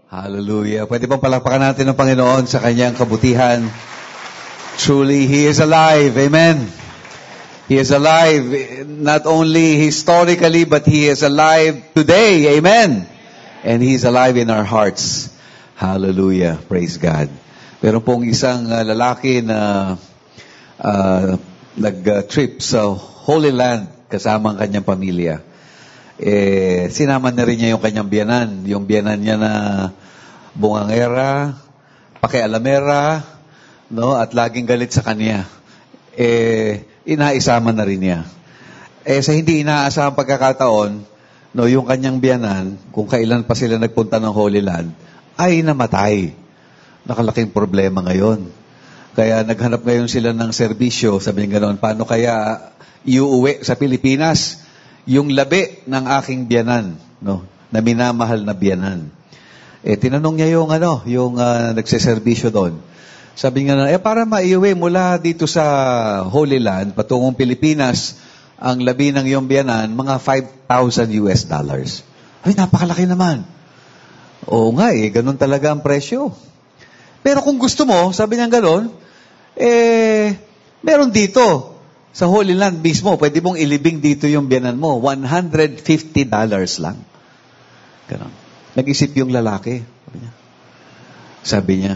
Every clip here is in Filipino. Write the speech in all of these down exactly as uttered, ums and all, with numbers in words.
Hallelujah. Pwede bang palakpakan natin ng Panginoon sa kanyang kabutihan? Truly, He is alive. Amen. He is alive, not only historically, but He is alive today. Amen. And He is alive in our hearts. Hallelujah. Praise God. Pero pong isang uh, lalaki na uh, nag-trip sa Holy Land kasama ang kanyang pamilya. Eh, sinama na rin niya yung kanyang biyanan. Yung biyanan niya na bungangera, pakialamera, no, at laging galit sa kanya. Eh, inaisama na rin niya. Eh, sa hindi inaasahang pagkakataon, no, yung kanyang biyanan, kung kailan pa sila nagpunta ng Holy Land, ay namatay. Nakalaking problema ngayon. Kaya naghanap ngayon sila ng serbisyo, sabi niya ganoon, paano kaya iuuwi sa Pilipinas yung labi ng aking biyanan, no, na minamahal na biyanan. Eh, tinanong niya yung, ano, yung uh, nagseserbisyo doon. Sabi nga na, eh, para maiuwi mula dito sa Holy Land, patungong Pilipinas, ang labi ng iyong biyanan, mga five thousand U S dollars. Ay, napakalaki naman. Oo nga eh, ganun talaga ang presyo. Pero kung gusto mo, sabi niya ganun, eh, meron dito, sa Holy Land mismo, pwede mong ilibing dito yung biyanan mo, one hundred fifty dollars lang. Ganun. Nag-isip yung lalaki. Sabi niya, sabi niya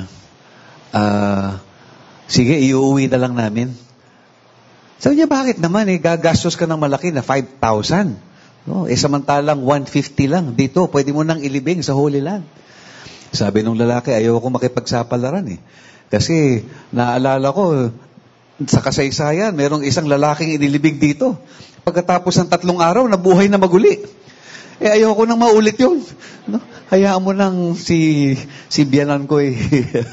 Uh, sige, iuuwi na lang namin. Sabi niya, bakit naman eh, gagastos ka ng malaki na five thousand. No? Eh, samantalang one hundred fifty lang. Dito, pwede mo nang ilibing sa Holy Land. Sabi nung lalaki, ayaw ko makipagsapalaran eh. Kasi, naalala ko, sa kasaysayan, merong isang lalaking inilibing dito. Pagkatapos ng tatlong araw, nabuhay na maguli. Eh, ayaw ko nang maulit yun. No? Hayaan mo nang si, si biyanan ko eh.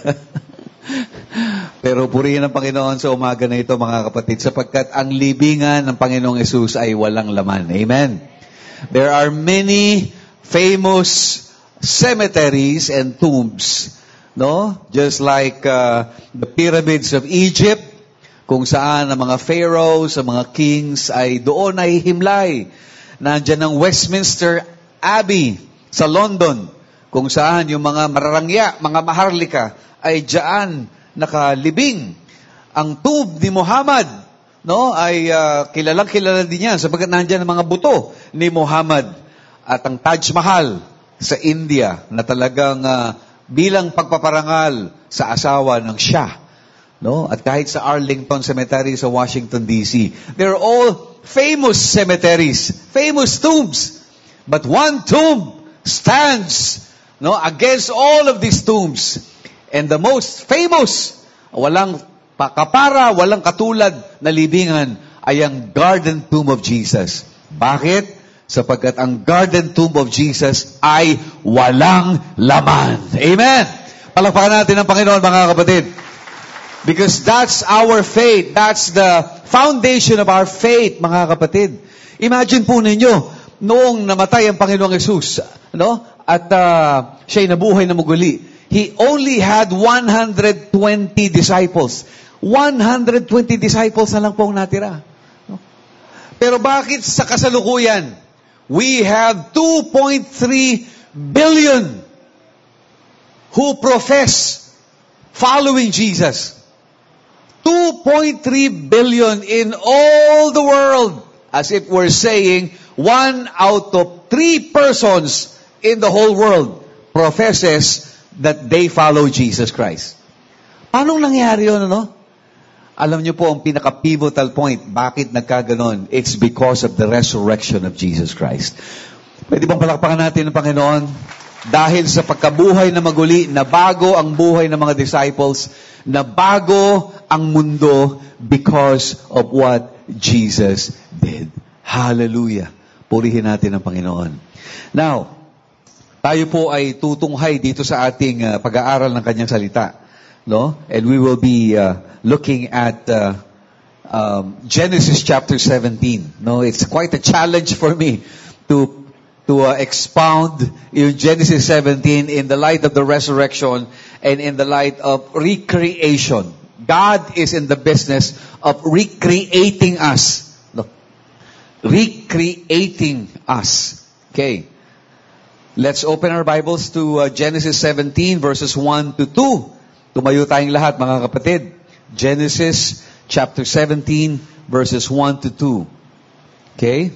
Pero purihin ang Panginoon sa umaga na ito, mga kapatid, sapagkat ang libingan ng Panginoong Yesus ay walang laman. Amen. There are many famous cemeteries and tombs, no? Just like uh, the pyramids of Egypt, kung saan ang mga pharaohs, ang mga kings ay doon ay himlay. Nandiyan ang Westminster Abbey sa London, kung saan yung mga mararangya, mga maharlika, ay diyan nakalibing. Ang tomb ni Muhammad, no, ay uh, kilalang kilala din yan sapagkat nandiyan ang mga buto ni Muhammad. At ang Taj Mahal sa India na talagang uh, bilang pagpaparangal sa asawa ng Shah, no? At kahit sa Arlington Cemetery sa Washington D C, they're all famous cemeteries, famous tombs. But one tomb stands, no, against all of these tombs. And the most famous, walang kapara, walang katulad na libingan ay ang Garden Tomb of Jesus. Bakit? Sapagkat ang Garden Tomb of Jesus ay walang laman. Amen! Palakpakan natin ang Panginoon, mga kapatid. Because that's our faith. That's the foundation of our faith, mga kapatid. Imagine po ninyo, noong namatay ang Panginoong Yesus, no? At uh, siya'y nabuhay na muli, He only had one hundred twenty disciples. one hundred twenty disciples na lang po ang natira. No? Pero bakit sa kasalukuyan, we have two point three billion who profess following Jesus. two point three billion in all the world. As if we're saying, one out of three persons in the whole world professes that they follow Jesus Christ. Paano nangyari yun, ano? Alam niyo po ang pinaka-pivotal point, bakit nagkaganon? It's because of the resurrection of Jesus Christ. Pwede bang palakpakan natin ng Panginoon? Dahil sa pagkabuhay na maguli, na bago ang buhay ng mga disciples, na bago ang mundo because of what Jesus did. Hallelujah. Purihin natin ang Panginoon. Now, tayo po ay tutunghay dito sa ating uh, pag-aaral ng kanyang salita, no? And we will be uh, looking at uh, um, Genesis chapter seventeen. No, it's quite a challenge for me to to uh, expound in Genesis seventeen in the light of the resurrection and in the light of recreation. God is in the business of recreating us. No? Recreating us. Okay. Let's open our Bibles to uh, Genesis seventeen, verses one to two. Tumayo tayong lahat, mga kapatid. Genesis chapter seventeen, verses one to two. Okay?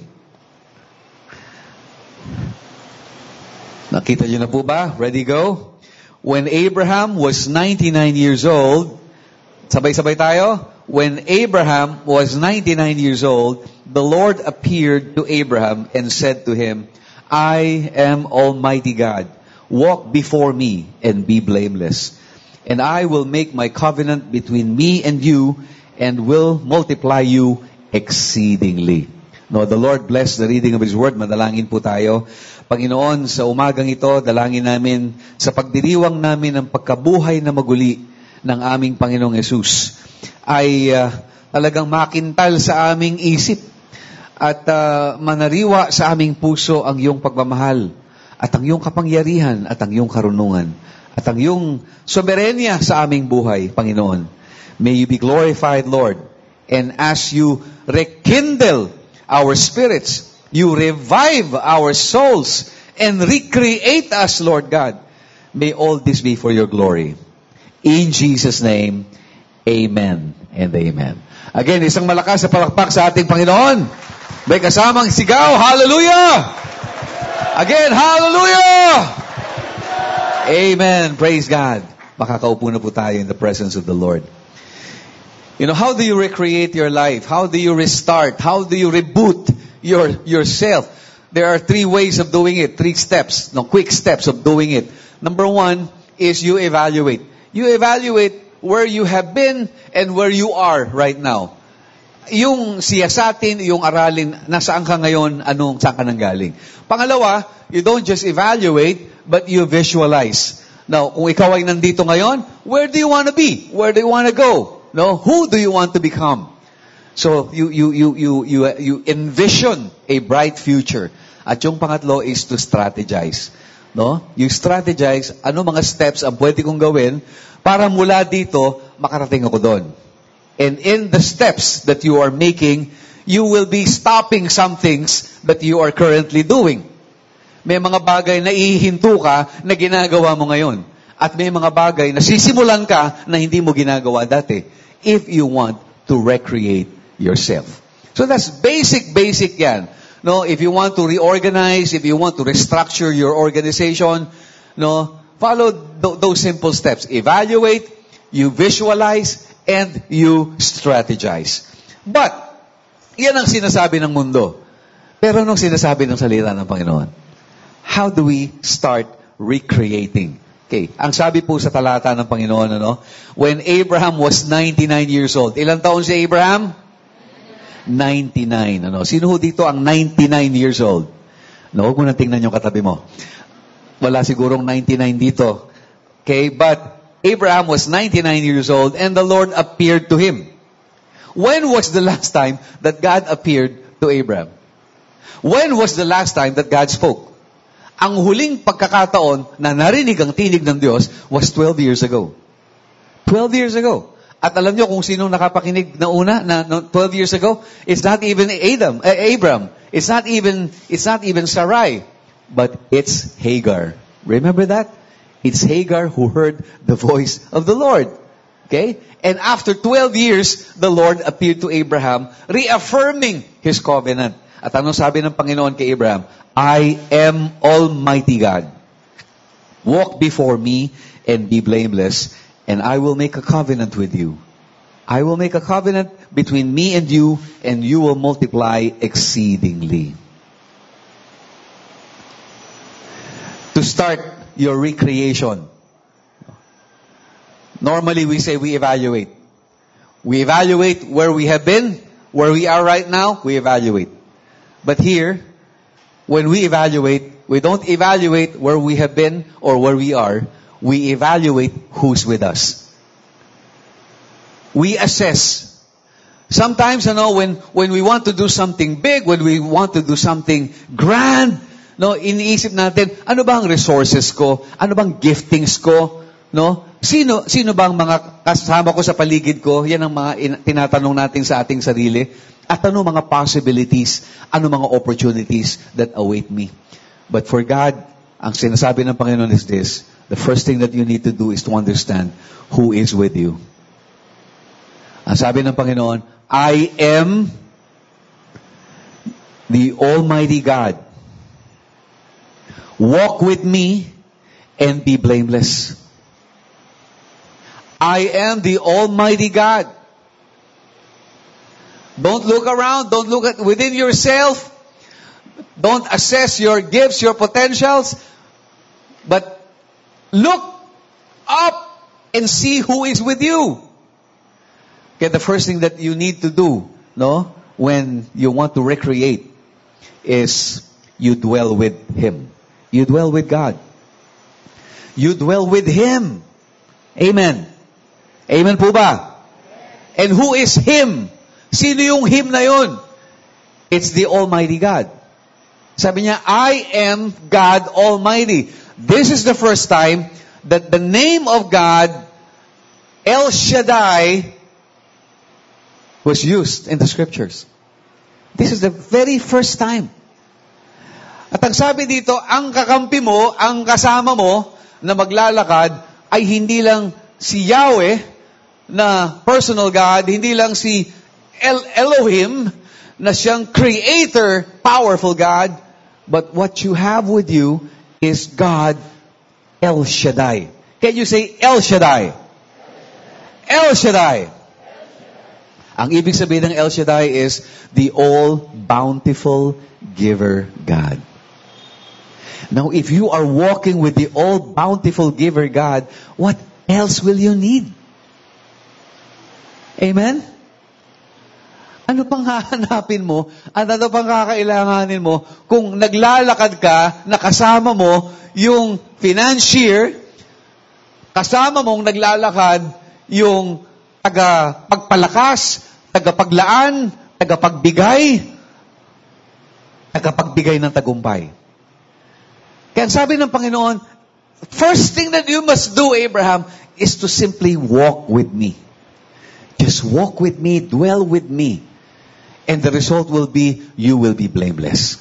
Nakita niyo na po ba? Ready, go? When Abraham was ninety-nine years old, sabay-sabay tayo? When Abraham was ninety-nine years old, the Lord appeared to Abraham and said to him, I am Almighty God. Walk before me and be blameless. And I will make my covenant between me and you and will multiply you exceedingly. No, the Lord bless the reading of His Word. Madalangin po tayo. Panginoon, sa umagang ito, dalangin namin sa pagdiriwang namin ng pagkabuhay na maguli ng aming Panginoong Yesus ay uh, talagang makintal sa aming isip at uh, manariwa sa aming puso ang iyong pagmamahal at ang iyong kapangyarihan at ang iyong karunungan at ang iyong soberenya sa aming buhay, Panginoon. May you be glorified, Lord. And as you rekindle our spirits, you revive our souls and recreate us, Lord God. May all this be for your glory. In Jesus' name, amen and amen. Again, isang malakas na palakpak sa ating Panginoon. May kasamang sigaw, hallelujah! Again, hallelujah! Amen. Praise God. Makakaupo na po tayo in the presence of the Lord. You know, how do you recreate your life? How do you restart? How do you reboot your yourself? There are three ways of doing it, three steps, no, quick steps of doing it. Number one is you evaluate. You evaluate where you have been and where you are right now. Yung siyasatin, yung aralin, nasaan ka ngayon, anong, saan ka nanggaling. Pangalawa, you don't just evaluate, but you visualize. Now, kung ikaw ay nandito ngayon, where do you want to be? Where do you want to go? No, who do you want to become? So, you, you, you, you, you, you envision a bright future. At yung pangatlo is to strategize. No? You strategize, ano mga steps ang pwede kong gawin para mula dito, makarating ako doon. And in the steps that you are making, you will be stopping some things that you are currently doing. May mga bagay na ihihinto ka na ginagawa mo ngayon. At may mga bagay na sisimulan ka na hindi mo ginagawa dati. If you want to recreate yourself. So that's basic, basic yan. No, if you want to reorganize, if you want to restructure your organization, no, follow th- those simple steps. Evaluate, you visualize, and you strategize. But, yan ang sinasabi ng mundo. Pero anong sinasabi ng salita ng Panginoon? How do we start recreating? Okay, ang sabi po sa talata ng Panginoon, ano? When Abraham was ninety-nine years old. Ilang taon si Abraham? ninety-nine. Ano? Sino ho dito ang ninety-nine years old? No, huwag mo nang tingnan yung katabi mo. Wala sigurong ninety-nine dito. Okay, but Abraham was ninety-nine years old and the Lord appeared to him. When was the last time that God appeared to Abraham? When was the last time that God spoke? Ang huling pagkakataon na narinig ang tinig ng Diyos was twelve years ago. twelve years ago. At alam niyo kung sinong nakapakinig na una na twelve years ago? It's not even Adam, uh, Abram. It's not even it's not even Sarai, but it's Hagar. Remember that? It's Hagar who heard the voice of the Lord. Okay? And after twelve years, the Lord appeared to Abraham, reaffirming His covenant. At ano sabi ng Panginoon kay Abraham? I am Almighty God. Walk before me and be blameless, and I will make a covenant with you. I will make a covenant between me and you, and you will multiply exceedingly. To start your recreation. Normally we say we evaluate. We evaluate where we have been, where we are right now, we evaluate. But here, when we evaluate, we don't evaluate where we have been or where we are. We evaluate who's with us. We assess. Sometimes, you know, when, when we want to do something big, when we want to do something grand, no, iniisip natin, ano ba ang resources ko? Ano bang giftings ko? No? Sino, sino ba ang mga kasama ko sa paligid ko? Yan ang mga in, tinatanong natin sa ating sarili. At ano mga possibilities, ano mga opportunities that await me. But for God, ang sinasabi ng Panginoon is this: the first thing that you need to do is to understand who is with you. Ang sabi ng Panginoon, I am the Almighty God. Walk with me and be blameless. I am the Almighty God. Don't look around. Don't look at within yourself. Don't assess your gifts, your potentials. But look up and see who is with you. Okay, the first thing that you need to do, no, when you want to recreate, is you dwell with Him. You dwell with God. You dwell with Him. Amen. Amen po ba? And who is Him? Sino yung Him na yun? It's the Almighty God. Sabi niya, I am God Almighty. This is the first time that the name of God, El Shaddai, was used in the Scriptures. This is the very first time. At ang sabi dito, ang kakampi mo, ang kasama mo na maglalakad ay hindi lang si Yahweh na personal God, hindi lang si El Elohim na siyang creator, powerful God, but what you have with you is God El Shaddai. Can you say El Shaddai? El Shaddai. Ang ibig sabihin ng El Shaddai is the all-bountiful giver God. Now, if you are walking with the all-bountiful giver God, what else will you need? Amen? Ano pang hahanapin mo at ano pang kakailanganin mo kung naglalakad ka na kasama mo yung financier, kasama mong naglalakad yung taga-pagpalakas, taga-paglaan, taga-pagbigay, taga-pagbigay ng tagumpay. Kaya sabi ng Panginoon, first thing that you must do, Abraham, is to simply walk with me. Just walk with me, dwell with me. And the result will be, you will be blameless.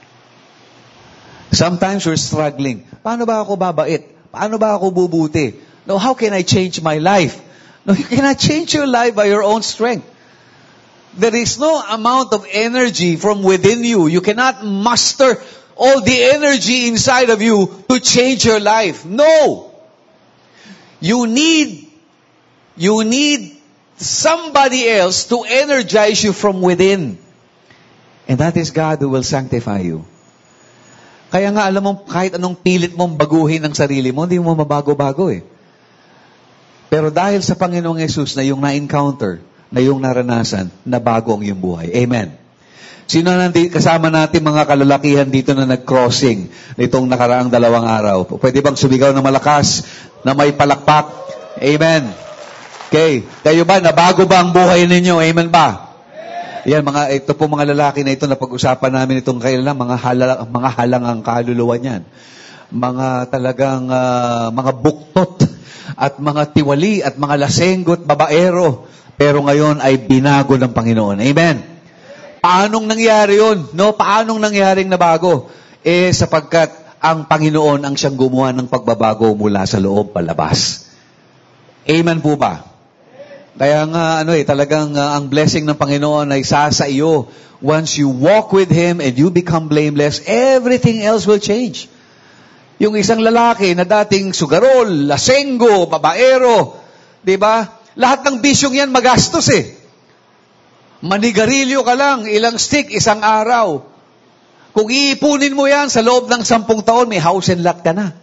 Sometimes you're struggling. Paano ba ako babait? Paano ba ako bubuti? No, how can I change my life? No, you cannot change your life by your own strength. There is no amount of energy from within you. You cannot muster all the energy inside of you to change your life. No! You need, you need somebody else to energize you from within. And that is God who will sanctify you. Kaya nga, alam mo, kahit anong pilit mong baguhin ang sarili mo, hindi mo mabago-bago eh. Pero dahil sa Panginoong Yesus na yung na-encounter, na yung naranasan, na bago ang iyong buhay. Amen. Sino nandito, kasama natin mga kalalakihan dito na nag-crossing nitong nakaraang dalawang araw? Pwede bang sumigaw na malakas, na may palakpak? Amen. Okay. Kayo ba, nabago ba ang buhay ninyo? Amen ba? Yan, mga, ito po mga lalaki na ito na pag-usapan namin itong kailan, mga, hala, mga halang ang kaluluwa niyan. Mga talagang, uh, mga buktot at mga tiwali at mga lasenggot, babaero. Pero ngayon ay binago ng Panginoon. Amen. Paanong nangyari yun? No? Paanong nangyaring nabago? Eh, sapagkat ang Panginoon ang siyang gumawa ng pagbabago mula sa loob palabas. Amen po ba? Kaya nga, ano eh, talagang uh, ang blessing ng Panginoon ay sa sa iyo. Once you walk with Him and you become blameless, everything else will change. Yung isang lalaki na dating sugarol, lasenggo, babaero, di ba? Lahat ng bisyong yan magastos eh. Manigarilyo ka lang, ilang stick, isang araw. Kung iipunin mo yan sa loob ng sampung taon, may house and lot ka na.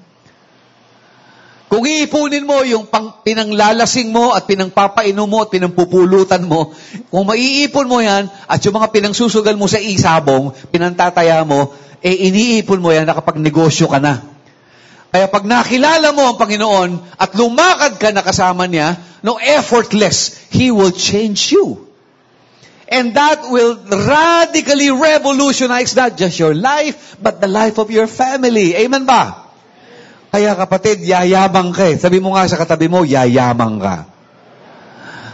Kung iipunin mo yung pang, pinanglalasing mo at pinangpapainom mo at pinangpupulutan mo, kung maiipon mo yan at yung mga pinangsusugal mo sa isabong, pinantataya mo, eh iniipon mo yan, nakapagnegosyo ka na. Kaya pag nakilala mo ang Panginoon at lumakad ka na kasama niya, no, effortless, He will change you. And that will radically revolutionize not just your life, but the life of your family. Amen ba? Kaya kapatid, yayamang ka eh. Sabi mo nga sa katabi mo, yayamang ka.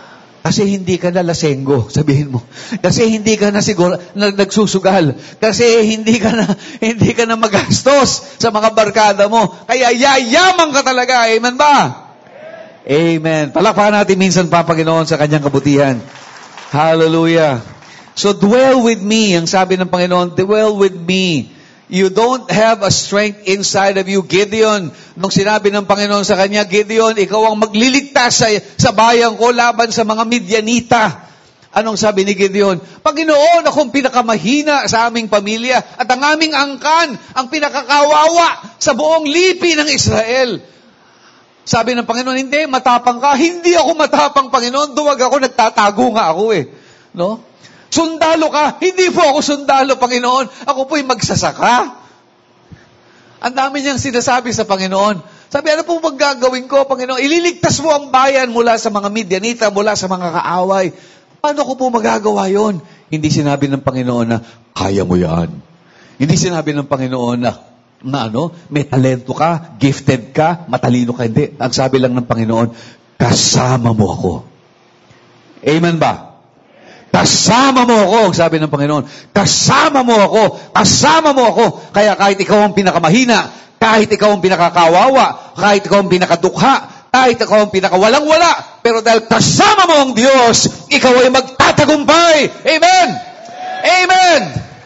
Kasi hindi ka na lasenggo, sabihin mo. Kasi hindi ka na siguro na, nagsusugal. Kasi hindi ka na hindi ka na magastos sa mga barkada mo. Kaya yayaman ka talaga. Amen ba? Amen. Palakpakan natin minsan pa, Panginoon, sa kanyang kabutihan. Hallelujah. So dwell with me, ang sabi ng Panginoon, dwell with me. You don't have a strength inside of you. Gideon, nung sinabi ng Panginoon sa kanya, Gideon, ikaw ang magliligtas sa, sa bayan ko laban sa mga Midianita. Anong sabi ni Gideon? Panginoon, akong pinakamahina sa aming pamilya at ang aming angkan, ang pinakakawawa sa buong lipi ng Israel. Sabi ng Panginoon, hindi, matapang ka. Hindi ako matapang, Panginoon. Duwag ako, nagtatago nga ako eh. No? Sundalo ka. Hindi po ako sundalo, Panginoon. Ako po'y magsasaka. Ang dami niyang sinasabi sa Panginoon. Sabi, ano po maggagawin ko, Panginoon? Ililigtas mo ang bayan mula sa mga Midianita, mula sa mga kaaway. Paano ko po magagawa yon? Hindi sinabi ng Panginoon na, kaya mo yan. Hindi sinabi ng Panginoon na, na ano, may talento ka, gifted ka, matalino ka. Hindi. Ang sabi lang ng Panginoon, kasama mo ako. Amen ba? Kasama mo ako, sabi ng Panginoon. Kasama mo ako. Kasama mo ako. Kaya kahit ikaw ang pinakamahina, kahit ikaw ang pinakakawawa, kahit ikaw ang pinakadukha, kahit ikaw ang pinakawalang-wala, pero dahil kasama mo ang Diyos, ikaw ay magtatagumpay. Amen! Amen!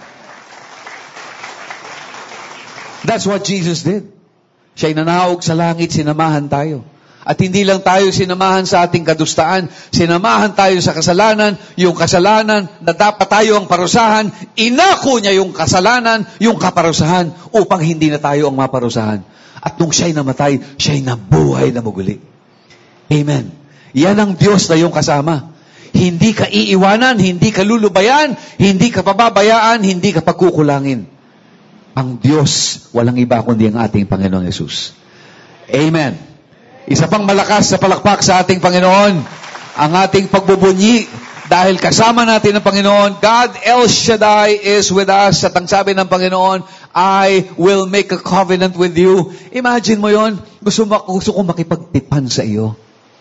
That's what Jesus did. Siya'y nanahog sa langit, sinamahan tayo. At hindi lang tayo sinamahan sa ating kadustaan, sinamahan tayo sa kasalanan, yung kasalanan na dapat tayo ang parusahan, inako niya yung kasalanan, yung kaparusahan, upang hindi na tayo ang maparusahan. At nung siya'y namatay, siya'y nabuhay na muli. Amen. Yan ang Diyos na yung kasama. Hindi ka iiwanan, hindi ka lulubayan, hindi ka pababayaan, hindi ka pagkukulangin. Ang Diyos, walang iba kundi ang ating Panginoong Yesus. Amen. Isa pang malakas na palakpak sa ating Panginoon, ang ating pagbubunyi, dahil kasama natin ang Panginoon. God El Shaddai is with us. At ang sabi ng Panginoon, I will make a covenant with you. Imagine mo yon, gusto, gusto ko makipagtipan sa iyo.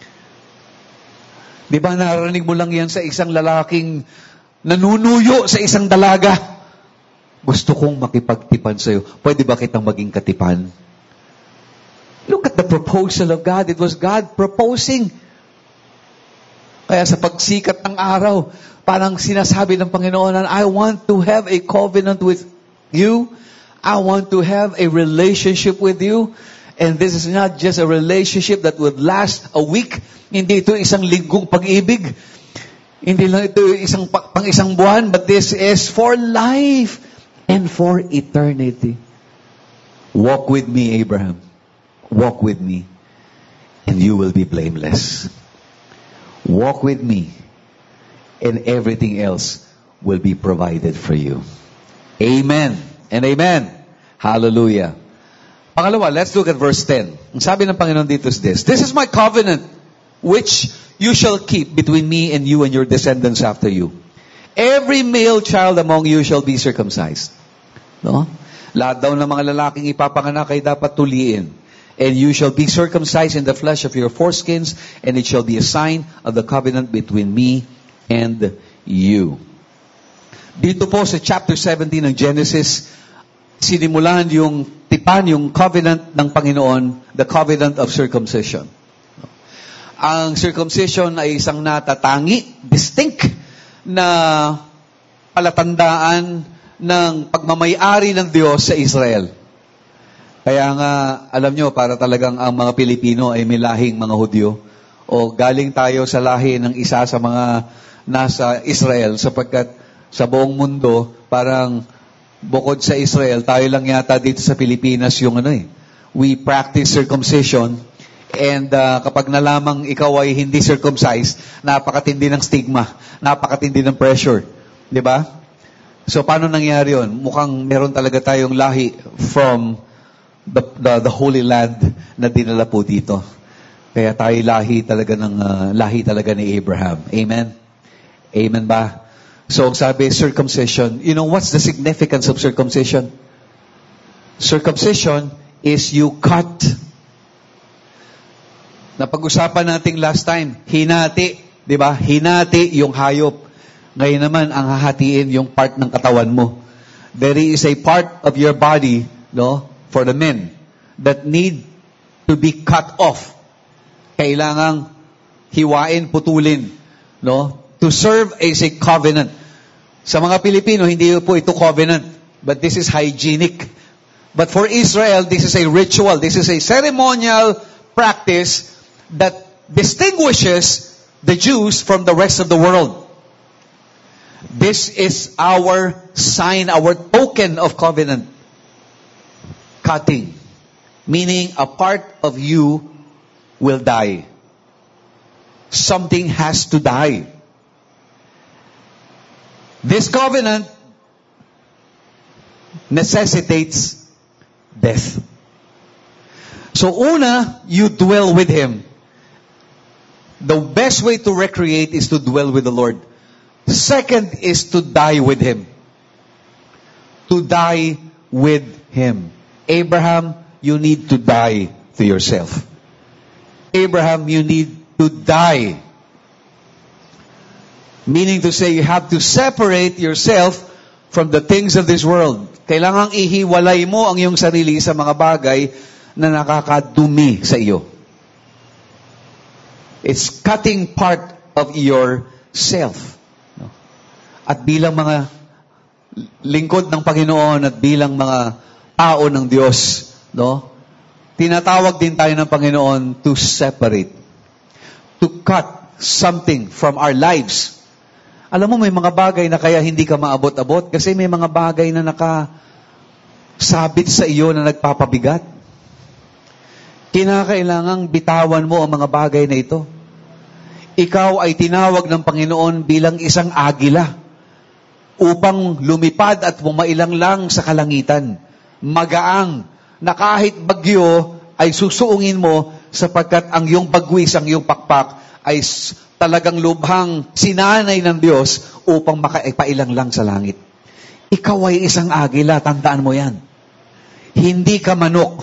Di ba narinig mo lang yan sa isang lalaking nanunuyo sa isang dalaga? Gusto kong makipagtipan sa iyo. Pwede ba kitang maging katipan? Look at the proposal of God. It was God proposing. Kaya sa pagsikat ng araw, parang sinasabi ng Panginoon, I want to have a covenant with you. I want to have a relationship with you. And this is not just a relationship that would last a week. Hindi ito isang linggong pag-ibig. Hindi lang ito isang pang isang buwan, but this is for life and for eternity. Walk with me, Abraham. Walk with me, and you will be blameless. Walk with me, and everything else will be provided for you. Amen and amen. Hallelujah. Pangalawa, let's look at verse ten. Ang sabi ng Panginoon dito is this, This is my covenant, which you shall keep between me and you and your descendants after you. Every male child among you shall be circumcised. No? Lahat daw ng mga lalaking ipapanganak ay dapat tuliin. And you shall be circumcised in the flesh of your foreskins, and it shall be a sign of the covenant between me and you. Dito po sa chapter seventeen ng Genesis, sinimulan yung tipan, yung covenant ng Panginoon, the covenant of circumcision. Ang circumcision ay isang natatangi, distinct, na palatandaan ng pagmamayari ng Diyos sa Israel. Kaya nga, alam nyo, para talagang ang mga Pilipino ay may lahing mga Hudyo. O galing tayo sa lahi ng isa sa mga nasa Israel, sapagkat sa buong mundo, parang bukod sa Israel, tayo lang yata dito sa Pilipinas yung ano eh. We practice circumcision, and uh, kapag nalamang ikaw ay hindi circumcised, napakatindi ng stigma, napakatindi ng pressure. Di ba? So, paano nangyari yun? Mukhang meron talaga tayong lahi from The, the, the Holy Land na dinala po dito. Kaya tayo lahi talaga ng uh, lahi talaga ni Abraham. Amen? Amen ba? So, sabi, circumcision. You know, what's the significance of circumcision? Circumcision is you cut. Napag-usapan natin last time, hinati. Di ba? Hinati yung hayop. Ngayon naman, ang hahatiin yung part ng katawan mo. There is a part of your body, no, for the men, that need to be cut off. Kailangang hiwain, putulin, no, to serve as a covenant. Sa mga Pilipino, hindi po ito covenant, but this is hygienic. But for Israel, this is a ritual. This is a ceremonial practice that distinguishes the Jews from the rest of the world. This is our sign, our token of covenant. Cutting. Meaning a part of you will die. Something has to die. This covenant necessitates death. So una, you dwell with Him. The best way to recreate is to dwell with the Lord. Second is to die with Him. To die with Him. Abraham, you need to die to yourself. Abraham, you need to die. Meaning to say, you have to separate yourself from the things of this world. Kailangang ihiwalay mo ang iyong sarili sa mga bagay na nakakadumi sa iyo. It's cutting part of yourself. At bilang mga lingkod ng Panginoon at bilang mga tao ng Diyos, no, tinatawag din tayo ng Panginoon to separate. To cut something from our lives. Alam mo, may mga bagay na kaya hindi ka maabot-abot kasi may mga bagay na nakasabit sa iyo na nagpapabigat. Kinakailangang bitawan mo ang mga bagay na ito. Ikaw ay tinawag ng Panginoon bilang isang agila upang lumipad at bumailang lang sa kalangitan. Magaang na kahit bagyo ay susuungin mo sapagkat ang iyong bagwis, ang iyong pakpak ay talagang lubhang sinanay ng Diyos upang makapailang lang sa langit. Ikaw ay isang agila, tandaan mo yan. Hindi ka manok.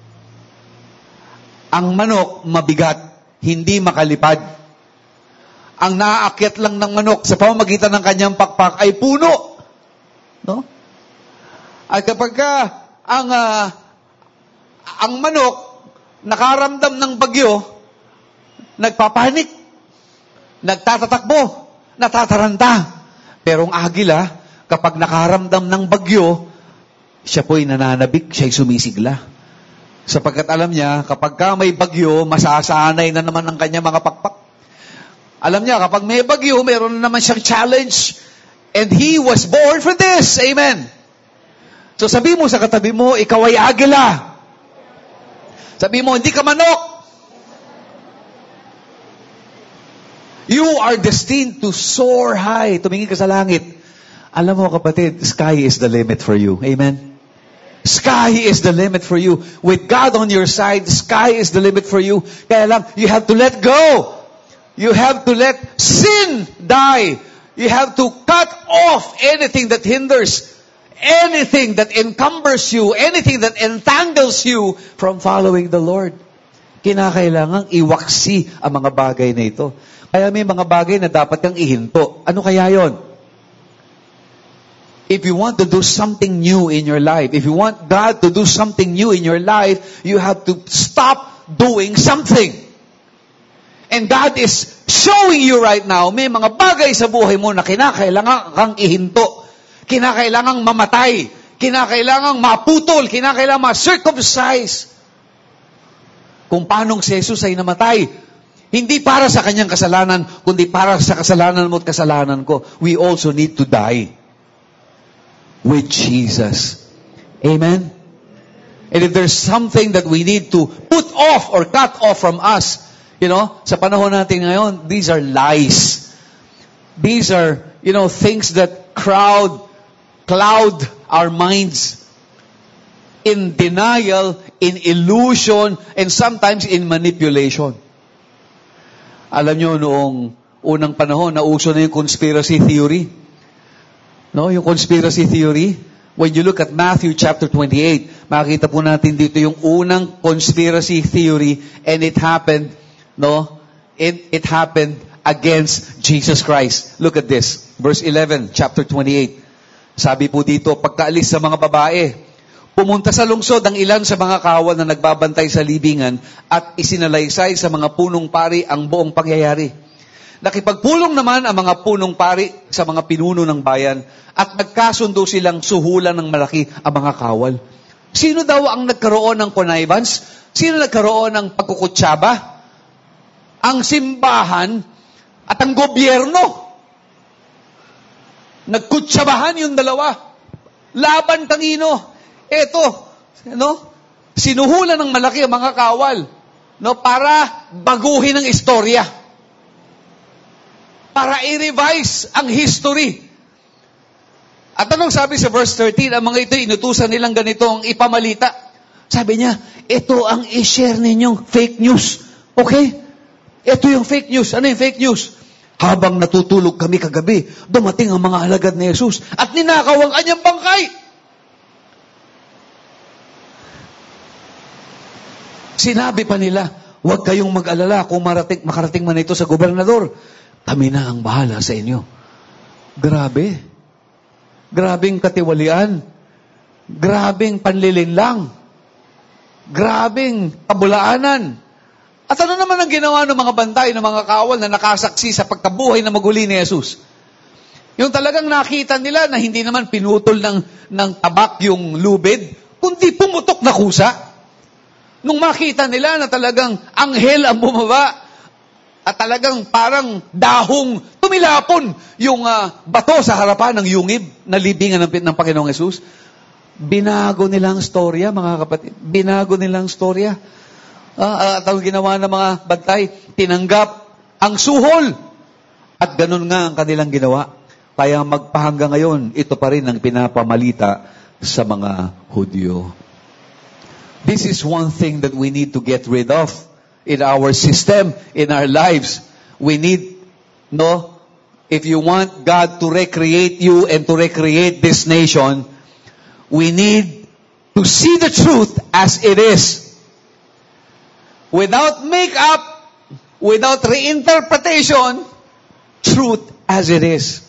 Ang manok, mabigat, hindi makalipad. Ang naaakyat lang ng manok sa pamamagitan ng kanyang pakpak ay puno. No? At kapag ka ang, uh, ang manok nakaramdam ng bagyo, nagpapanik. Nagtatatakbo, natataranta. Pero ang agila, kapag nakaramdam ng bagyo, siya po'y nananabik, siya'y sumisigla. Sapagkat alam niya, kapag ka may bagyo, masasanay na naman ang kanya mga pakpak. Alam niya, kapag may bagyo, meron na naman siyang challenge. And he was born for this. Amen. So sabi mo sa katabi mo, ikaw ay agila. Sabi mo, hindi ka manok. You are destined to soar high. Tumingin ka sa langit. Alam mo kapatid, sky is the limit for you. Amen? Sky is the limit for you. With God on your side, sky is the limit for you. Kaya lang, you have to let go. You have to let sin die. You have to cut off anything that hinders, anything that encumbers you, anything that entangles you from following the Lord. Kinakailangang iwaksi ang mga bagay na ito. Kaya may mga bagay na dapat kang ihinto. Ano kaya yon? If you want to do something new in your life, if you want God to do something new in your life, you have to stop doing something. And God is showing you right now, may mga bagay sa buhay mo na kinakailangan kang ihinto. Kinakailangang mamatay. Kinakailangang maputol. Kinakailangang ma-circumcise. Kung paano si Jesus ay namatay, hindi para sa kanyang kasalanan, kundi para sa kasalanan mo at kasalanan ko. We also need to die with Jesus. Amen? And if there's something that we need to put off or cut off from us, you know, sa panahon natin ngayon, these are lies. These are, you know, things that crowd, cloud our minds in denial, in illusion, and sometimes in manipulation. Alam nyo, noong unang panahon, nauso na yung conspiracy theory. No, yung conspiracy theory. When you look at Matthew chapter twenty-eight, makikita po natin dito yung unang conspiracy theory, and it happened, no, it, it happened against Jesus Christ. Look at this. Verse eleven, chapter twenty-eight. Sabi po dito, pagkaalis sa mga babae, pumunta sa lungsod ang ilan sa mga kawal na nagbabantay sa libingan at isinalaysay sa mga punong pari ang buong pangyayari. Nakipagpulong naman ang mga punong pari sa mga pinuno ng bayan at nagkasundo silang suhulan ng malaki ang mga kawal. Sino daw ang nagkaroon ng connivance? Sino nagkaroon ng pagkukutsaba? Ang simbahan at ang gobyerno. Nagkutsabahan yung dalawa. Laban kanino? Eto, no? Sinuhulan ng malaki ang mga kawal, no, para baguhin ang istorya. Para i-revise ang history. At anong sabi sa verse thirteen, ang mga ito inutusan nilang ganitong ipamalita. Sabi niya, ito ang i-share ninyong fake news. Okay? Ito yung fake news. Ano yung fake news? Habang natutulog kami kagabi, dumating ang mga alagad ni Jesus at ninakaw ang kanyang bangkay. Sinabi pa nila, huwag kayong mag-alala kung marating, makarating man ito sa gobernador. Kami na ang bahala sa inyo. Grabe. Grabing katiwalian. Grabing panlilinlang. Grabing kabulaanan. At ano naman ang ginawa ng mga bantay, ng mga kawal na nakasaksi sa pagkabuhay na maguli ni Jesus? Yung talagang nakita nila na hindi naman pinutol ng, ng tabak yung lubid, kundi pumutok na kusa. Nung makita nila na talagang anghel ang bumaba, at talagang parang dahong tumilapon yung uh, bato sa harapan ng yungib na libingan ng, ng Panginoong Jesus, binago nilang storya, mga kapatid. Binago nilang storya. Uh, at ang ginawa ng mga bantay, tinanggap ang suhol. At ganun nga ang kanilang ginawa. Kaya magpahanggang ngayon, ito pa rin ang pinapamalita sa mga Hudyo. This is one thing that we need to get rid of in our system, in our lives. We need, no, if you want God to recreate you and to recreate this nation, we need to see the truth as it is. Without make-up, without reinterpretation, truth as it is.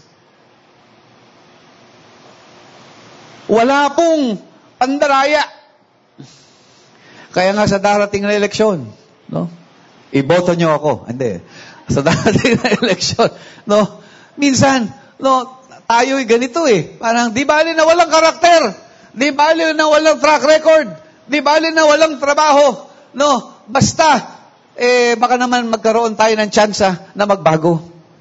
Wala pong pandaraya. Kaya nga sa darating na eleksyon, no? Iboto nyo ako. Hindi. Sa darating na eleksyon, no? Minsan, no, tayo'y ganito eh. Parang, di bali na walang karakter. Di bali na walang track record. Di bali na walang trabaho. No? Basta, eh, baka naman magkaroon tayo ng tsansa na magbago.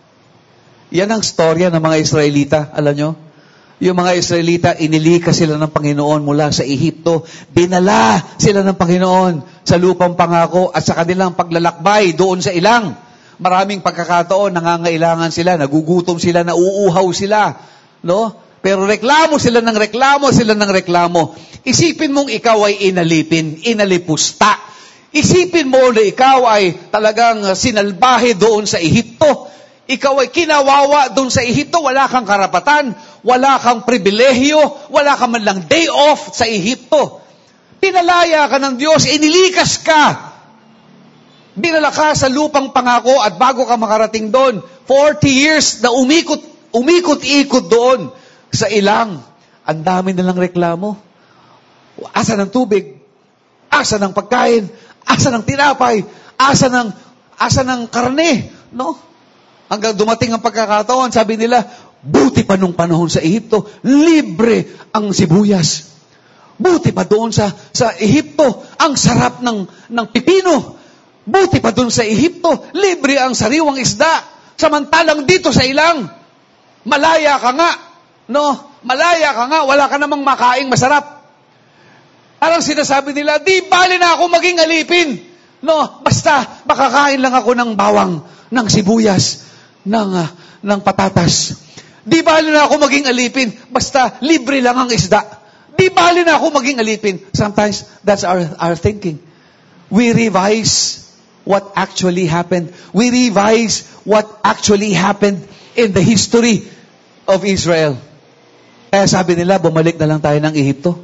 Yan ang storya ng mga Israelita. Alam nyo? Yung mga Israelita, inilikas sila ng Panginoon mula sa Ehipto. Dinala sila ng Panginoon sa lupang pangako at sa kanilang paglalakbay doon sa ilang. Maraming pagkakataon, nangangailangan sila, nagugutom sila, nauuhaw sila. No? Pero reklamo sila ng reklamo, sila ng reklamo. Isipin mong ikaw ay inalipin, inalipusta. Isipin mo na ikaw ay talagang sinalbahe doon sa Ehipto. Ikaw ay kinawawa doon sa Ehipto, wala kang karapatan, wala kang pribilehyo, wala kang man lang day off sa Ehipto. Pinalaya ka ng Diyos, inilikas ka. Dinala ka sa lupang pangako at bago ka makarating doon, forty years na umikot, umikot-ikot doon sa ilang. Ang dami nilang reklamo. Asa ng tubig? Asa ng pagkain? Asa ng tinapay? Asa ng, asa ng karne? No? Hanggang dumating ang pagkakataon, sabi nila, buti pa nung panahon sa Ehipto, libre ang sibuyas. Buti pa doon sa, sa Ehipto, ang sarap ng, ng pipino. Buti pa doon sa Ehipto, libre ang sariwang isda. Samantalang dito sa ilang, malaya ka nga. No? Malaya ka nga, wala ka namang makaing masarap. Parang sinasabi nila, di bali na ako maging alipin. No? Basta, makakain lang ako ng bawang, ng sibuyas, ng, uh, ng patatas. Di bali na ako maging alipin, basta libre lang ang isda. Di bali na ako maging alipin. Sometimes, that's our, our thinking. We revise what actually happened. We revise what actually happened in the history of Israel. Kaya sabi nila, bumalik na lang tayo ng Ehipto.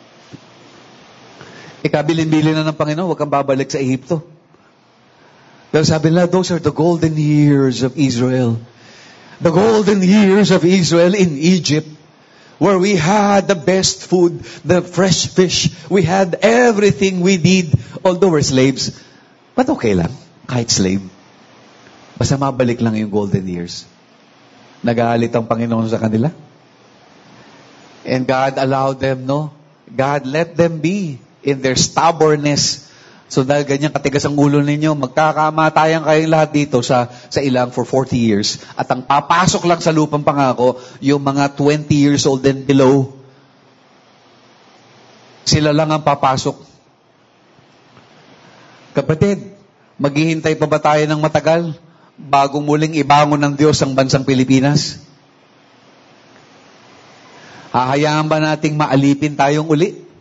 Ikabilin-bilin na ng Panginoon, huwag kang babalik sa Ehipto. Pero sabi nila, those are the golden years of Israel. The golden years of Israel in Egypt, where we had the best food, the fresh fish. We had everything we need, although we're slaves. But okay lang, kahit slave. Basta mabalik lang yung golden years. Nagalit ang Panginoon sa kanila. And God allowed them, no? God let them be in their stubbornness. So dahil ganyan katigas ang ulo ninyo, magkakamatayan kayong lahat dito sa, sa ilang for forty years. At ang papasok lang sa lupang pangako, yung mga twenty years old and below. Sila lang ang papasok. Kapatid, maghihintay pa ba tayo ng matagal bago muling ibangon ng Diyos ang bansang Pilipinas? Hahayaan ba nating maalipin tayong uli?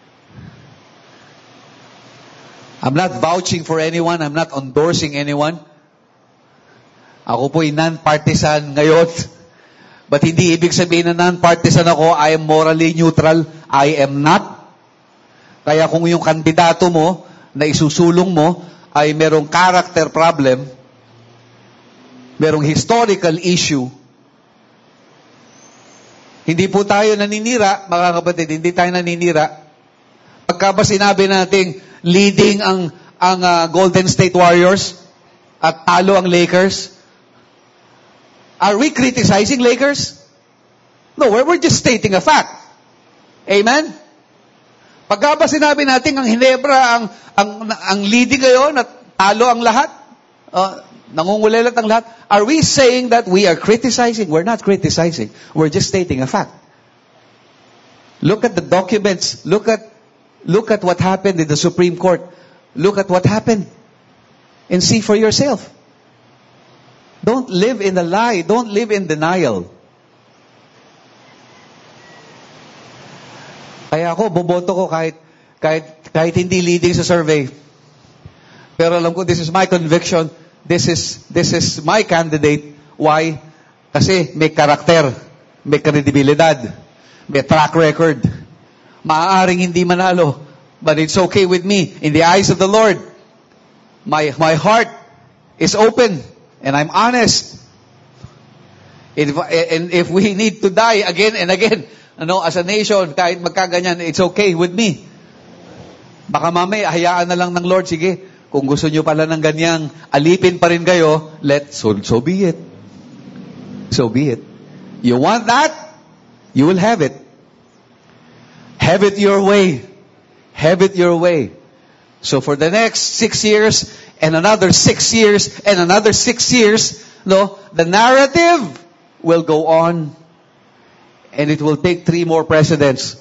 I'm not vouching for anyone. I'm not endorsing anyone. Ako po'y non-partisan ngayon. But hindi ibig sabihin na non-partisan ako, I am morally neutral. I am not. Kaya kung yung kandidato mo, na isusulong mo, ay merong character problem, merong historical issue, hindi po tayo naninira, mga kapatid, hindi tayo naninira. Pagka ba sinabi nating leading ang ang uh, Golden State Warriors at talo ang Lakers, are we criticizing Lakers? No, we're, we're just stating a fact. Amen? Pagka ba sinabi natin ang Hinebra ang ang ang leading ngayon at talo ang lahat, uh, nangungulelat ang lahat, are we saying that we are criticizing? We're not criticizing. We're just stating a fact. Look at the documents. Look at Look at what happened in the Supreme Court. Look at what happened. And see for yourself. Don't live in a lie. Don't live in denial. Kaya ako, boboto ko kahit, kahit, kahit hindi leading sa survey. Pero alam ko, this is my conviction. This is, this is my candidate. Why? Kasi may karakter, may kredibilidad, may track record. Maaaring hindi manalo, but it's okay with me. In the eyes of the Lord, my my heart is open, and I'm honest. If, and if we need to die again and again, ano, as a nation, kahit magkaganyan, it's okay with me. Baka mamaya, hayaan na lang ng Lord, sige, kung gusto nyo pala ng ganyang alipin pa rin kayo, let, so, so be it. So be it. You want that? You will have it. Have it your way. Have it your way. So for the next six years, and another six years, and another six years, no, the narrative will go on. And it will take three more presidents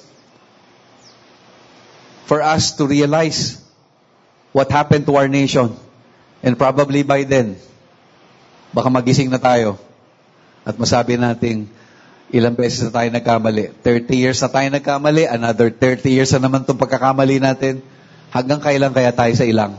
for us to realize what happened to our nation. And probably by then, baka magising na tayo at masabi nating, ilang beses na tayo nagkamali. thirty years na tayo nagkamali. Another thirty years na naman itong pagkakamali natin. Hanggang kailan kaya tayo sa ilang?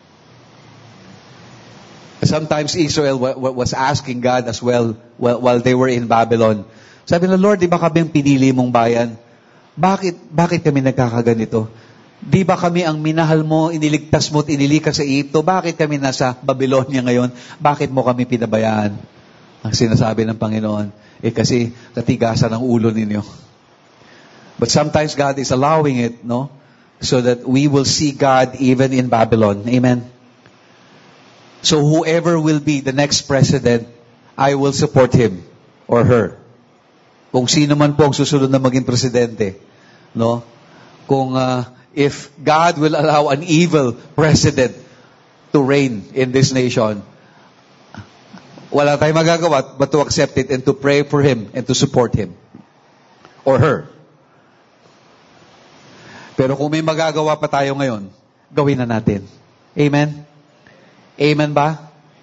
Sometimes Israel was asking God as well while they were in Babylon. Sabi na, Lord, di ba kami ang pinili mong bayan? Bakit, bakit kami nagkakaganito? Di ba kami ang minahal mo, iniligtas mo at inilikas sa Egypto? Bakit kami nasa Babylonia ngayon? Bakit mo kami pinabayaan? Ang sinasabi ng Panginoon, eh kasi katigasan ang ulo ninyo. But sometimes God is allowing it, no? So that we will see God even in Babylon. Amen? So whoever will be the next president, I will support him or her. Kung sino man po ang susunod na maging presidente, no? Kung uh, if God will allow an evil president to reign in this nation, wala tayong magagawa but to accept it and to pray for him and to support him or her. Pero kung may magagawa pa tayo ngayon, gawin na natin. Amen? Amen ba?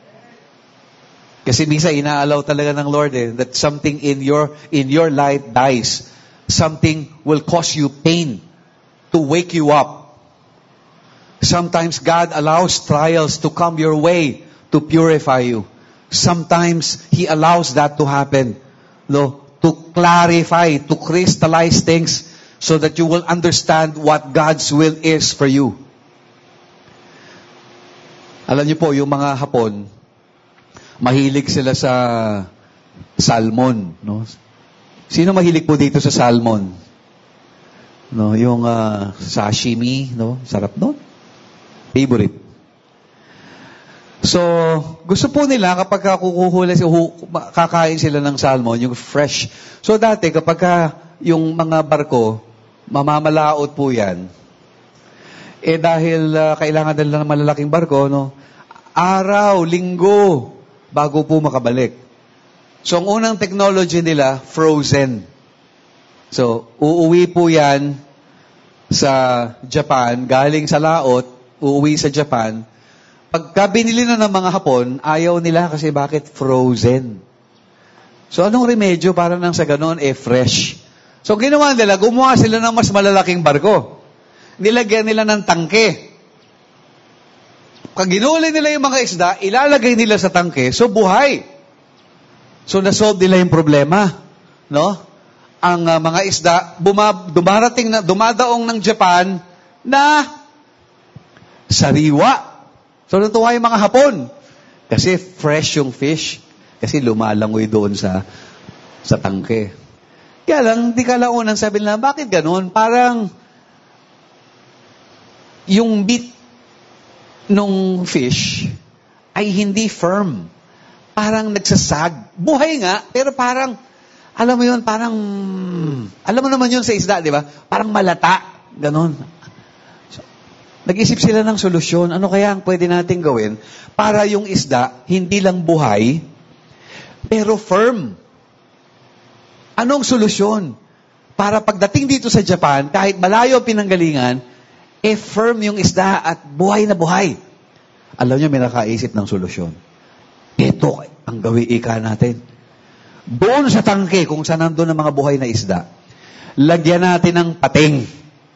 Kasi minsan inaalaw talaga ng Lord eh, that something in your in your life dies. Something will cause you pain to wake you up. Sometimes God allows trials to come your way to purify you. Sometimes He allows that to happen, no, to clarify, to crystallize things so that you will understand what God's will is for you. Alam niyo po, yung mga Hapon, mahilig sila sa salmon, no? Sino mahilig po dito sa salmon? No, yung uh, sashimi, no? Sarap nun. Favorite. So, gusto po nila kapag kukuhuli, kakain sila ng salmon, yung fresh. So, dati kapag ka yung mga barko, mamamalaot po yan, eh dahil uh, kailangan nila ng malalaking barko, no? Araw, linggo, bago po makabalik. So, ang unang technology nila, frozen. So, uuwi po yan sa Japan, galing sa laot, uuwi sa Japan. Pagka binili na ng mga Hapon, ayaw nila kasi bakit frozen. So, anong remedyo para nang sa ganoon, eh fresh. So, ginawa nila, gumawa sila ng mas malalaking barko. Nilagyan nila ng tangke. Pag ginuli nila yung mga isda, ilalagay nila sa tangke, so buhay. So, nasolve nila yung problema. No? Ang uh, mga isda, buma, dumarating na, dumadaong ng Japan na sariwa. So, natuwa yung mga Hapon. Kasi fresh yung fish. Kasi lumalangoy doon sa sa tangke. Kaya lang, di ka lang unang sabi nila, bakit ganun? Parang yung meat nung fish ay hindi firm. Parang nagsasag. Buhay nga, pero parang, alam mo yun, parang, alam mo naman yun sa isda, di ba? Parang malata. Ganon. So, nag-isip sila ng solusyon. Ano kaya ang pwede natin gawin para yung isda hindi lang buhay, pero firm? Anong solusyon? Para pagdating dito sa Japan, kahit malayo pinanggalingan, eh firm yung isda at buhay na buhay. Alam niyo, may nakaisip ng solusyon. Ito ang gawin ika natin. Doon sa tangke, kung saan nandun ang mga buhay na isda, lagyan natin ng pating.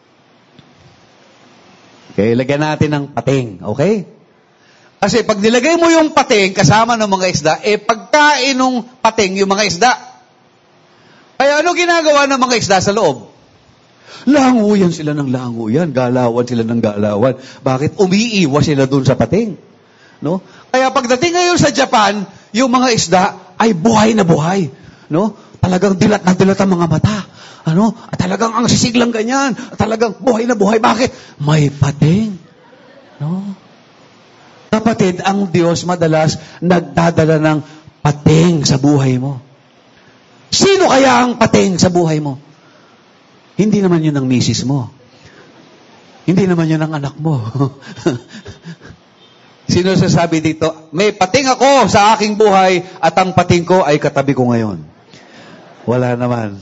Okay, lagyan natin ng pating. Okay? Kasi pag nilagay mo yung pating kasama ng mga isda, eh pagkain ng pating yung mga isda. Kaya ano ginagawa ng mga isda sa loob? Languyan sila ng languyan, galawan sila ng galawan. Bakit? Umiiwas sila dun sa pating. No? Kaya pagdating ngayon sa Japan, yung mga isda ay buhay na buhay. No? Talagang dilat na dilat ang mga mata. Ano? At talagang ang sisiglang ganyan. At talagang buhay na buhay. Bakit? May pating. No? Kapatid, ang Diyos madalas nagdadala ng pating sa buhay mo. Sino kaya ang pating sa buhay mo? Hindi naman yun ang misis mo. Hindi naman yun ang anak mo. Sino sasabi dito, may pating ako sa aking buhay at ang pating ko ay katabi ko ngayon? Wala naman.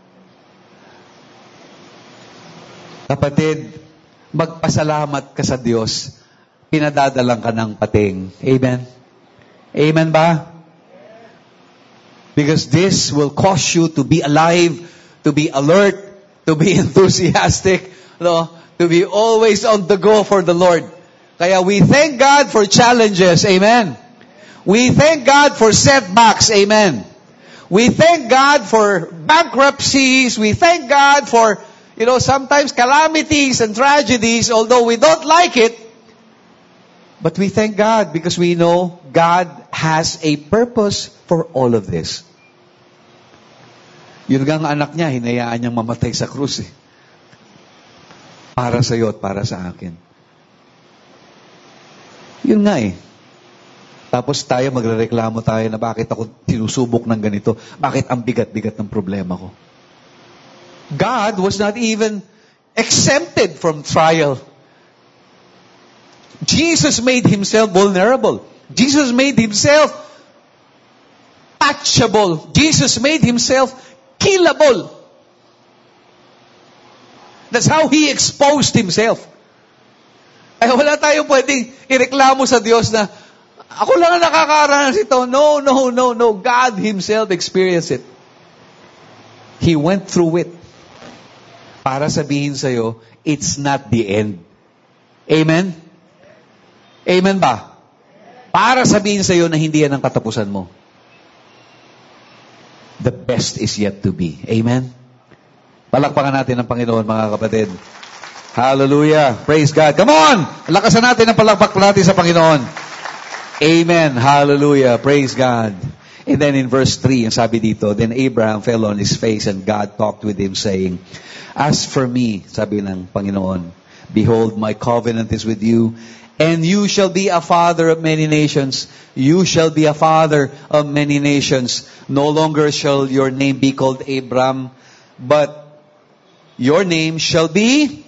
Kapatid, magpasalamat ka sa Diyos. Pinadadalang ka ng pating. Amen? Amen ba? Because this will cause you to be alive, to be alert, to be enthusiastic, no? To be always on the go for the Lord. Kaya we thank God for challenges. Amen. We thank God for setbacks. Amen. We thank God for bankruptcies. We thank God for, you know, sometimes calamities and tragedies, although we don't like it. But we thank God because we know God has a purpose for all of this. Yun nga ang anak niya, hinayaan niyang mamatay sa krus eh. Para sa iyo at para sa akin. Yun nga eh. Tapos tayo, magrereklamo tayo na bakit ako sinusubok ng ganito? Bakit ang bigat-bigat ng problema ko? God was not even exempted from trial. Jesus made Himself vulnerable. Jesus made Himself touchable. Jesus made Himself killable. That's how He exposed Himself. Ay wala tayong pwedeng ireklamo sa Diyos na ako lang ang nakakaranas ito. No, no, no, no. God Himself experienced it. He went through it. Para sabihin sa'yo, it's not the end. Amen? Amen ba? Para sabihin sa'yo na hindi yan ang katapusan mo. The best is yet to be. Amen? Palakpakan natin ang Panginoon, mga kapatid. Hallelujah. Praise God. Come on! Lakasan natin ang palakpak natin sa Panginoon. Amen. Hallelujah. Praise God. And then in verse three, ang sabi dito, then Abraham fell on his face and God talked with him saying, as for me, sabi ng Panginoon, behold, my covenant is with you, and you shall be a father of many nations. You shall be a father of many nations. No longer shall your name be called Abram, but your name shall be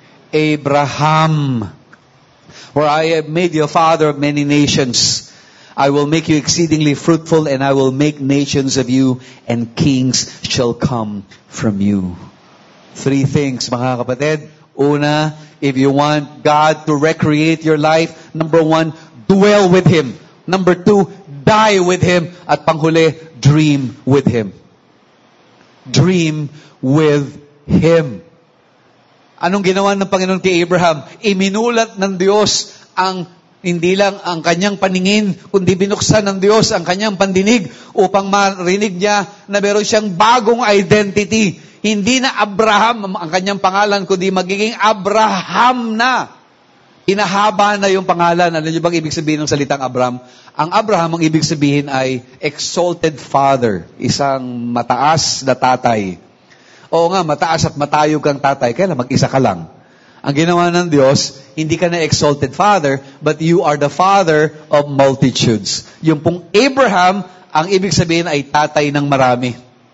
Abraham. For I have made you a father of many nations. I will make you exceedingly fruitful, and I will make nations of you, and kings shall come from you. Three things, mga kapatid. Una, if you want God to recreate your life, number one, dwell with Him. Number two, die with Him. At panghuli, dream with Him. Dream with Him. Anong ginawa ng Panginoon kay Abraham? Iminulat ng Diyos ang hindi lang ang kanyang paningin, kundi binuksan ng Diyos ang kanyang pandinig upang marinig niya na meron siyang bagong identity. Hindi na Abraham ang kanyang pangalan, kundi magiging Abraham na. Inahaba na yung pangalan. Ano niyo bang ibig sabihin ng salitang Abraham? Ang Abraham, ang ibig sabihin ay exalted father, isang mataas na tatay. Oo nga, mataas at matayog kang tatay, kaya mag-isa ka lang. Ang ginawa ng Diyos, hindi ka na exalted father, but you are the father of multitudes. Yung pong Abraham, ang ibig sabihin ay tatay ng marami.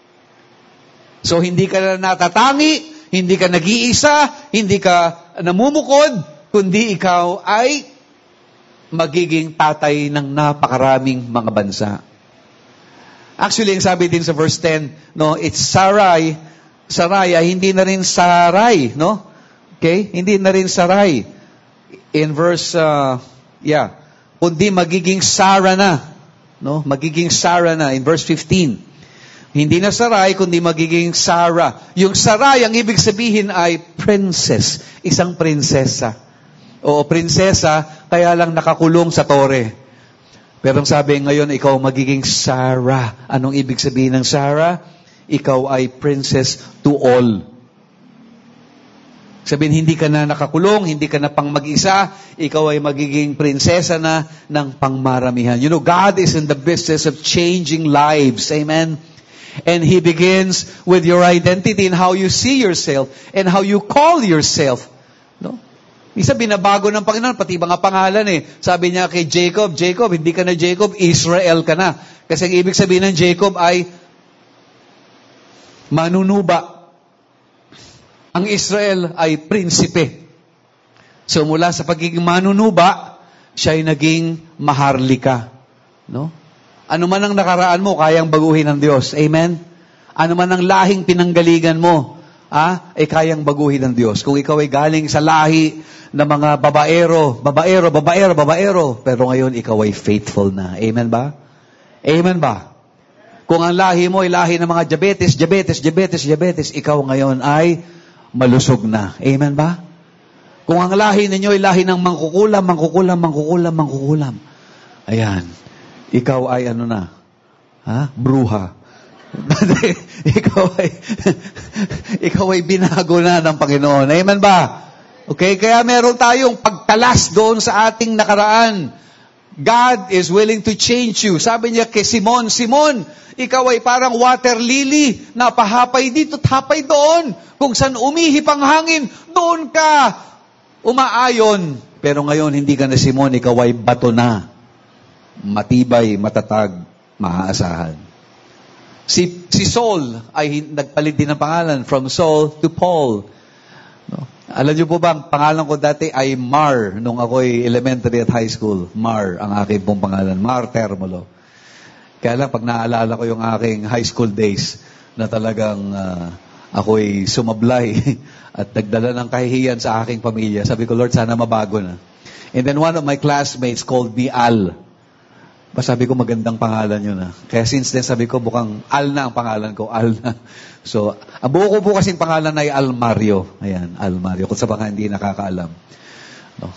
So, hindi ka na natatangi, hindi ka nag-iisa, hindi ka namumukod, kundi ikaw ay magiging tatay ng napakaraming mga bansa. Actually, ang sabi din sa verse ten, no, it's Sarai, Sarai ay hindi na rin Sarai, no? Okay? Hindi na rin Sarai. In verse, uh, yeah, kundi magiging Sarah na, no? Magiging Sarah na, in verse fifteen. Hindi na Sarai, kundi magiging Sarah. Yung Sarai, ang ibig sabihin ay princess. Isang prinsesa. O prinsesa, kaya lang nakakulong sa tore. Pero ang sabi ngayon, ikaw magiging Sarah. Anong ibig sabihin ng Sarah? Ikaw ay princess to all. Sabihin, hindi ka na nakakulong, hindi ka na pang mag-isa, ikaw ay magiging prinsesa na ng pangmaramihan. You know, God is in the business of changing lives. Amen? And He begins with your identity and how you see yourself and how you call yourself. No? Isa binabago ng Panginoon, pati mga pangalan eh. Sabi niya kay Jacob, Jacob, hindi ka na Jacob, Israel ka na. Kasi ang ibig sabihin ng Jacob ay manunuba. Ang Israel ay prinsipe. So mula sa pagiging manunuba, siya ay naging maharlika. No? Ano man ang nakaraan mo, kayang baguhin ng Diyos. Amen? Ano man ang lahing pinanggalingan mo, ah, ay kayang baguhin ng Diyos. Kung ikaw ay galing sa lahi ng mga babaero, babaero, babaero, babaero, pero ngayon ikaw ay faithful na. Amen ba? Amen ba? Kung ang lahi mo ay lahi ng mga diabetes, diabetes, diabetes, diabetes, ikaw ngayon ay malusog na. Amen ba? Kung ang lahi ninyo ay lahi ng mangkukulam, mangkukulam, mangkukulam, mangkukulam. Ayan. Ikaw ay ano na? Ha? Bruha. ikaw ay ikaw ay binago na ng Panginoon. Amen ba? Okay? Kaya meron tayong pagtalas doon sa ating nakaraan. God is willing to change you. Sabi niya kay Simon, Simon, ikaw ay parang water lily, napahapay dito, tapay doon. Kung saan umihip ang hangin, doon ka umaayon. Pero ngayon, hindi ka na Simon, ikaw ay bato na. Matibay, matatag, maaasahan. Si, si Saul ay nagpalit din ng pangalan from Saul to Paul. No? Alam niyo po ba, ang pangalan ko dati ay Mar nung ako'y elementary at high school. Mar ang aking pong pangalan. Mar Termolo. Kaya lang, pag naaalala ko yung aking high school days na talagang uh, ako'y sumablay at nagdala ng kahihiyan sa aking pamilya, sabi ko, Lord, sana mabago na. And then one of my classmates called me Al. Sabi ko, magandang pangalan yun. Ah. Kaya since then, sabi ko, bukang Al na ang pangalan ko. Al na. So, ang buo ko po kasing pangalan ay Al Mario. Ayan, Al Mario. Kung sa baka hindi nakakaalam. No.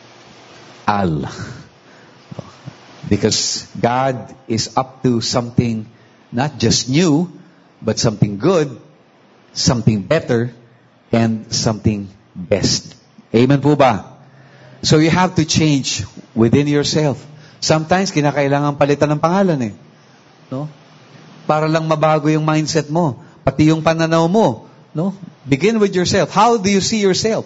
Al. No. Because God is up to something not just new, but something good, something better, and something best. Amen po ba? So you have to change within yourself. Sometimes, kinakailangan palitan ng pangalan eh. No? Para lang mabago yung mindset mo. Pati yung pananaw mo. No? Begin with yourself. How do you see yourself?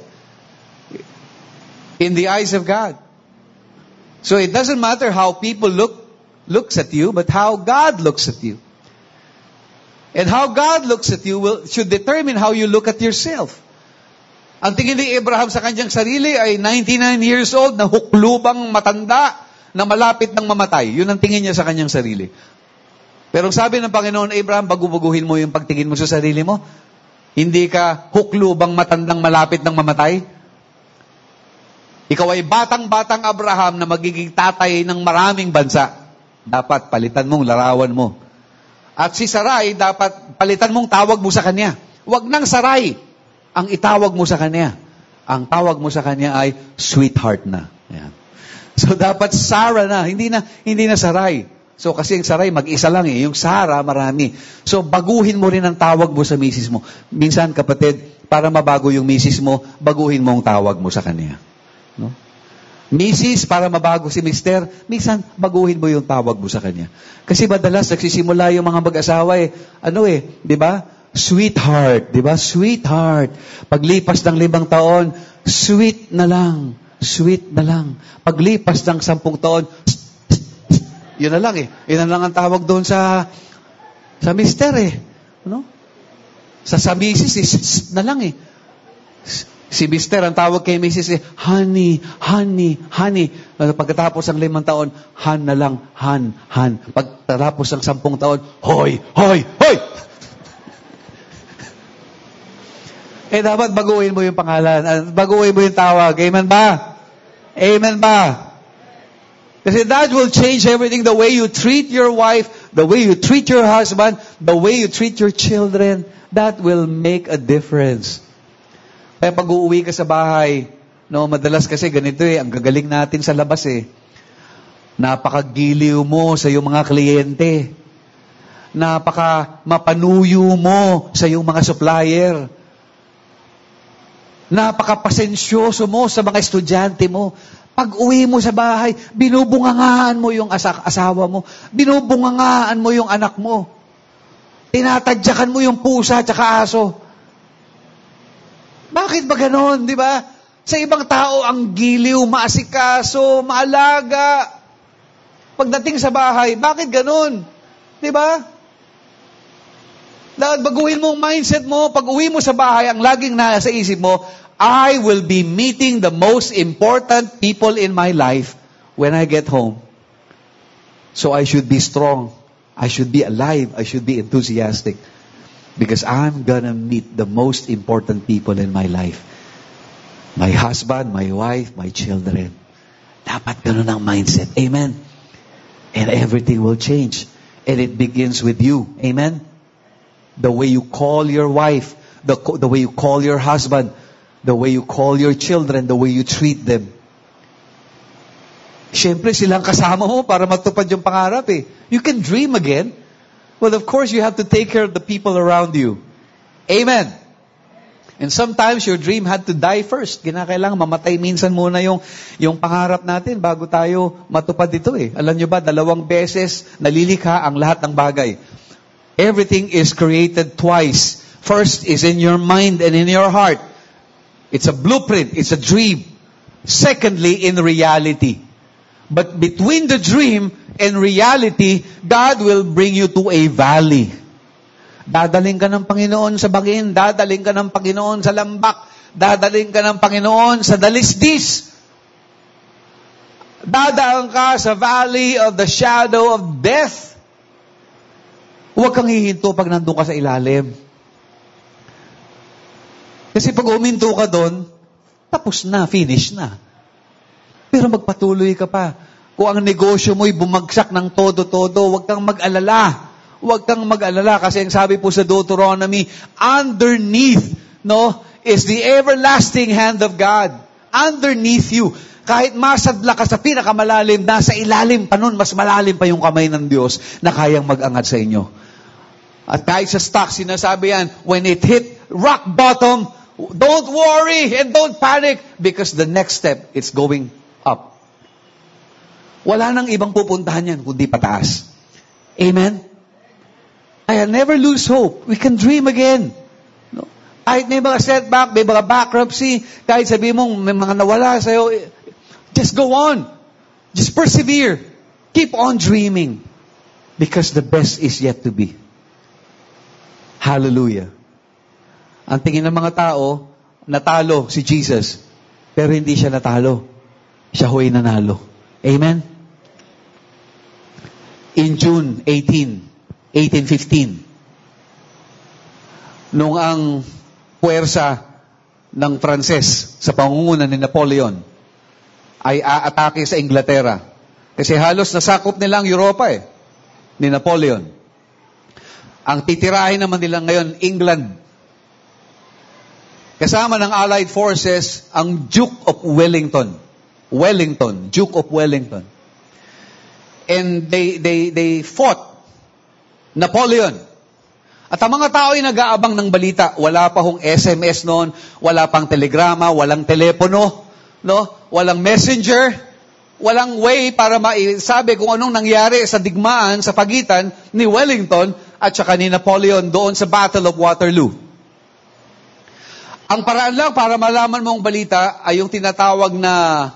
In the eyes of God. So it doesn't matter how people look looks at you, but how God looks at you. And how God looks at you will should determine how you look at yourself. Ang tingin ni Abraham sa kanyang sarili ay ninety-nine years old, na huklubang matanda, na malapit ng mamatay. Yun ang tingin niya sa kanyang sarili. Pero sabi ng Panginoon, Abraham, bagu-baguhin mo yung pagtingin mo sa sarili mo. Hindi ka huklubang matandang malapit ng mamatay. Ikaw ay batang-batang Abraham na magiging tatay ng maraming bansa. Dapat palitan mong larawan mo. At si Sarai, dapat palitan mong tawag mo sa kanya. Huwag nang Sarai ang itawag mo sa kanya. Ang tawag mo sa kanya ay sweetheart na. Yan. So dapat Sarah na, hindi na hindi na Sarai. So kasi yung Sarai mag-isa lang eh, yung Sarah marami. So baguhin mo rin ang tawag mo sa misis mo. Minsan kapatid, para mabago yung misis mo, baguhin mo ang tawag mo sa kanya. No? Misis, para mabago si mister, minsan baguhin mo yung tawag mo sa kanya. Kasi madalas nagsisimula yung mga mag-asawa eh, ano eh, di ba? Sweetheart, di ba? Sweetheart. Paglipas ng limang taon, sweet na lang. Sweet na lang. Paglipas ng sampung taon, yun na lang eh. Yun na lang ang tawag doon sa sa mister eh. Ano? Sa sa misis eh, na lang eh. Si mister, ang tawag kay missus eh, honey, honey, honey. Pagkatapos ng limang taon, han na lang, han, han. Pagkatapos ng sampung taon, hoy, hoy, hoy! Eh, dapat baguhin mo yung pangalan. Baguhin mo yung tawag. Amen ba? Amen ba? Kasi that will change everything. The way you treat your wife, the way you treat your husband, the way you treat your children, that will make a difference. Kaya pag uuwi ka sa bahay, no, madalas kasi ganito eh, ang gagaling natin sa labas eh. Napakagiliw mo sa iyong mga kliyente. Napaka mapanuyo mo sa iyong mga supplier. Napakapasensyoso mo sa mga estudyante mo. Pag uwi mo sa bahay, binubungangaan mo yung asa- asawa mo. Binubungangaan mo yung anak mo. Tinatadyakan mo yung pusa at aso. Bakit ba ganon, di ba? Sa ibang tao, ang giliw, maasikaso, maalaga. Pagdating sa bahay, bakit ganon? Di ba? Dapat baguhin mo ang mindset mo. Pag uwi mo sa bahay, ang laging nasa isip mo, I will be meeting the most important people in my life when I get home. So I should be strong. I should be alive. I should be enthusiastic. Because I'm gonna meet the most important people in my life. My husband, my wife, my children. Dapat ganun ang mindset. Amen? And everything will change. And it begins with you. Amen? The way you call your wife, the, the way you call your husband, the way you call your children, the way you treat them. Siyempre, silang kasama mo para matupad yung pangarap eh. You can dream again. Well, of course, you have to take care of the people around you. Amen. And sometimes your dream had to die first. Kinakailangan mamatay minsan muna yung, yung pangarap natin bago tayo matupad ito eh. Alam nyo ba, dalawang beses nalilikha ang lahat ng bagay. Everything is created twice. First is in your mind and in your heart. It's a blueprint. It's a dream. Secondly, in reality. But between the dream and reality, God will bring you to a valley. Dadaling ka ng Panginoon sa bangin. Dadaling ka ng Panginoon sa lambak. Dadaling ka ng Panginoon sa dalisdis. Dadaan ka sa valley of the shadow of death. Huwag kang hihinto pag nandun ka sa ilalim. Kasi pag uminto ka doon, tapos na, finish na. Pero magpatuloy ka pa. Kung ang negosyo mo'y bumagsak ng todo-todo, huwag kang mag-alala. Huwag kang mag-alala kasi ang sabi po sa Deuteronomy, underneath, no, is the everlasting hand of God. Underneath you. Kahit masadla ka sa pinakamalalim, nasa ilalim pa nun, mas malalim pa yung kamay ng Diyos na kayang mag-angat sa inyo. At kahit sa stock, sinasabi yan, when it hit rock bottom, Don't worry and don't panic because the next step, it's going up. Wala nang ibang pupuntahan yan kundi pataas. Amen? Kaya never lose hope. We can dream again. No? Kahit may mga setback, may mga bankruptcy, kahit sabi mong may mga nawala sa'yo, just go on. Just persevere. Keep on dreaming. Because the best is yet to be. Hallelujah. Ang tingin ng mga tao, natalo si Jesus. Pero hindi siya natalo. Siya ho'y nanalo. Amen? In June eighteenth, eighteen fifteen, nung ang puwersa ng Pranses sa pangunguna ni Napoleon ay aatake sa Inglaterra. Kasi halos nasakop nila ang Europa eh, ni Napoleon. Ang titirahin naman nila ngayon, England. Kasama ng Allied Forces, ang Duke of Wellington. Wellington, Duke of Wellington. And they, they, they fought Napoleon. At ang mga tao ay nag-aabang ng balita. Wala pa hong S M S noon, wala pang telegrama, walang telepono, no? Walang messenger, walang way para maisabi kung anong nangyari sa digmaan sa pagitan ni Wellington at saka ni Napoleon doon sa Battle of Waterloo. Ang paraan lang para malaman mong balita ay yung tinatawag na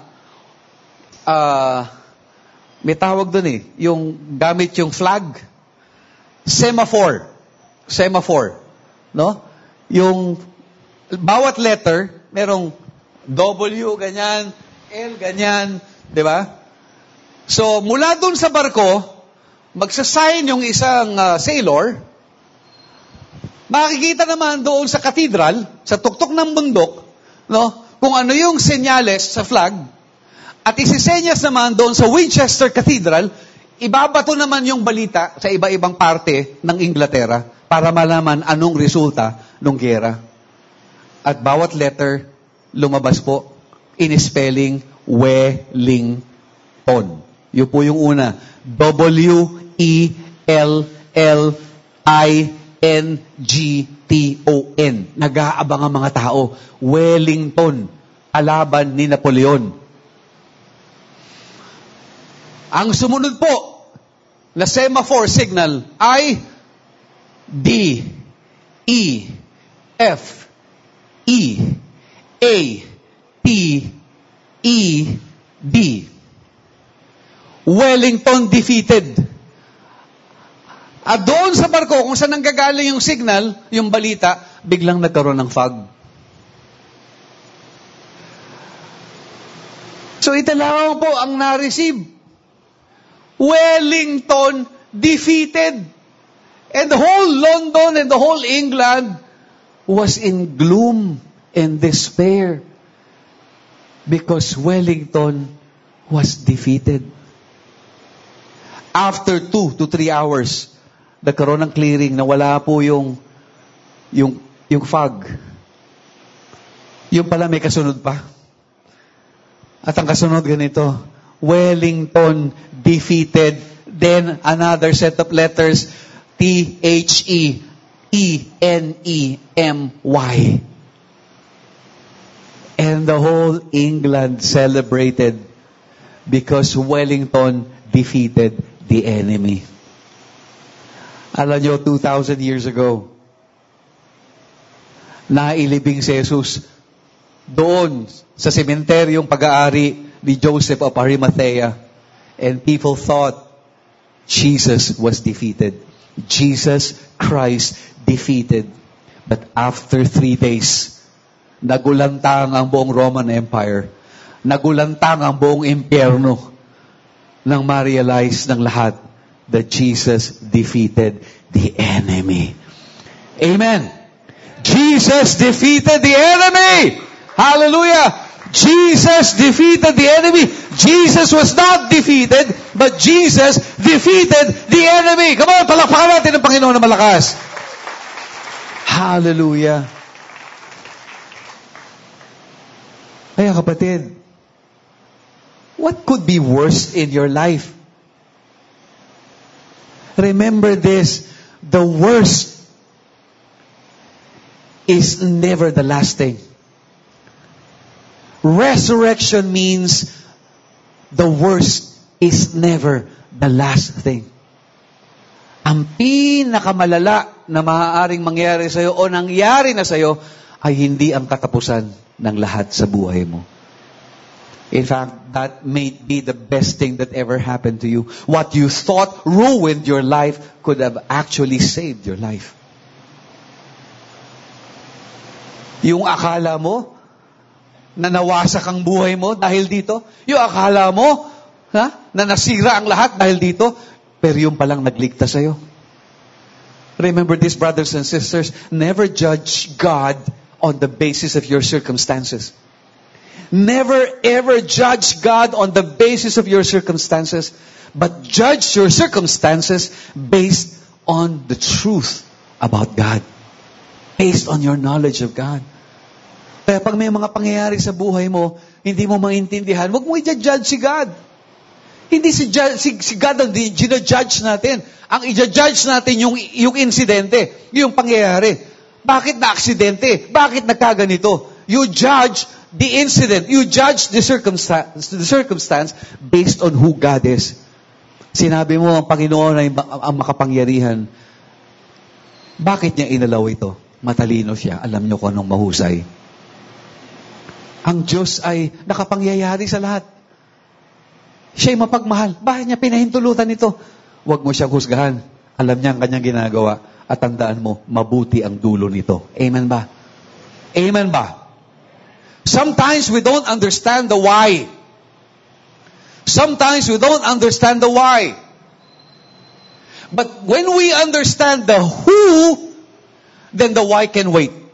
uh, may tawag doon eh, yung gamit yung flag, semaphore. Semaphore. No? Yung bawat letter, merong W, ganyan, L, ganyan, di ba? So, mula doon sa barko, magsasign yung isang uh, sailor, makikita naman doon sa cathedral, sa tuktok ng bundok, no? Kung ano yung senyales sa flag, at isisenyas naman doon sa Winchester Cathedral, ibabato naman yung balita sa iba-ibang parte ng Inglaterra para malaman anong resulta ng gera. At bawat letter, lumabas po in spelling Wellington. Yun po yung una. W E L L I N G T O N. Nag-aabang ang mga tao. Wellington. Kalaban ni Napoleon. Ang sumunod po na semaphore signal ay D, E, F, E, A, P, E, D. Wellington defeated. At doon sa barko, kung saan nanggagaling yung signal, yung balita, biglang nagkaroon ng fog. So ito lang po ang na-receive. Wellington defeated. And the whole London and the whole England was in gloom and despair because Wellington was defeated. After two to three hours, nagkaroon ng clearing na wala po yung yung yung fog. Yung pala may kasunod pa. At ang kasunod ganito, Wellington defeated. Then another set of letters, T H E E N E M Y. And the whole England celebrated because Wellington defeated the enemy. Alam nyo, two thousand years ago, nailibing si Jesus doon sa sementeryong pag-aari ni Joseph of Arimathea. And people thought Jesus was defeated. Jesus Christ defeated. But after three days, nagulantang ang buong Roman Empire. Nagulantang ang buong impyerno nang ma-realize ng lahat that Jesus defeated the enemy. Amen. Jesus defeated the enemy. Hallelujah. Jesus defeated the enemy. Jesus was not defeated, but Jesus defeated the enemy. Come on, palakpakan natin ang Panginoon na malakas. Hallelujah. Kaya kapatid, what could be worse in your life? Remember this, the worst is never the last thing. Resurrection means the worst is never the last thing. Ang pinakamalala na maaaring mangyari sa'yo o nangyari na sa'yo ay hindi ang katapusan ng lahat sa buhay mo. In fact, that may be the best thing that ever happened to you. What you thought ruined your life could have actually saved your life. Yung akala mo na nawasak ang buhay mo dahil dito, yung akala mo ha, na nasira ang lahat dahil dito, pero yung palang nagligtas sa'yo. Remember this, brothers and sisters, never judge God on the basis of your circumstances. Never ever judge God on the basis of your circumstances, but judge your circumstances based on the truth about God. Based on your knowledge of God. Kaya pag may mga pangyayari sa buhay mo, hindi mo maintindihan, huwag mo i-judge si God. Hindi si, si, si God ang ginajudge natin. Ang i-judge natin yung, yung insidente, yung pangyayari. Bakit na-aksidente? Bakit nagkaganito? You judge the incident. You judge the circumstance, the circumstance based on who God is. Sinabi mo, ang Panginoon ay ang makapangyarihan. Bakit niya inalaw ito? Matalino siya. Alam niyo kung anong mahusay. Ang Diyos ay nakapangyayari sa lahat. Siya'y mapagmahal. Bakit niya pinahintulutan ito? Huwag mo siyang husgahan. Alam niya ang kanyang ginagawa. At tandaan mo, mabuti ang dulo nito. Amen ba? Amen ba? Sometimes we don't understand the why. Sometimes we don't understand the why. But when we understand the who, then the why can wait.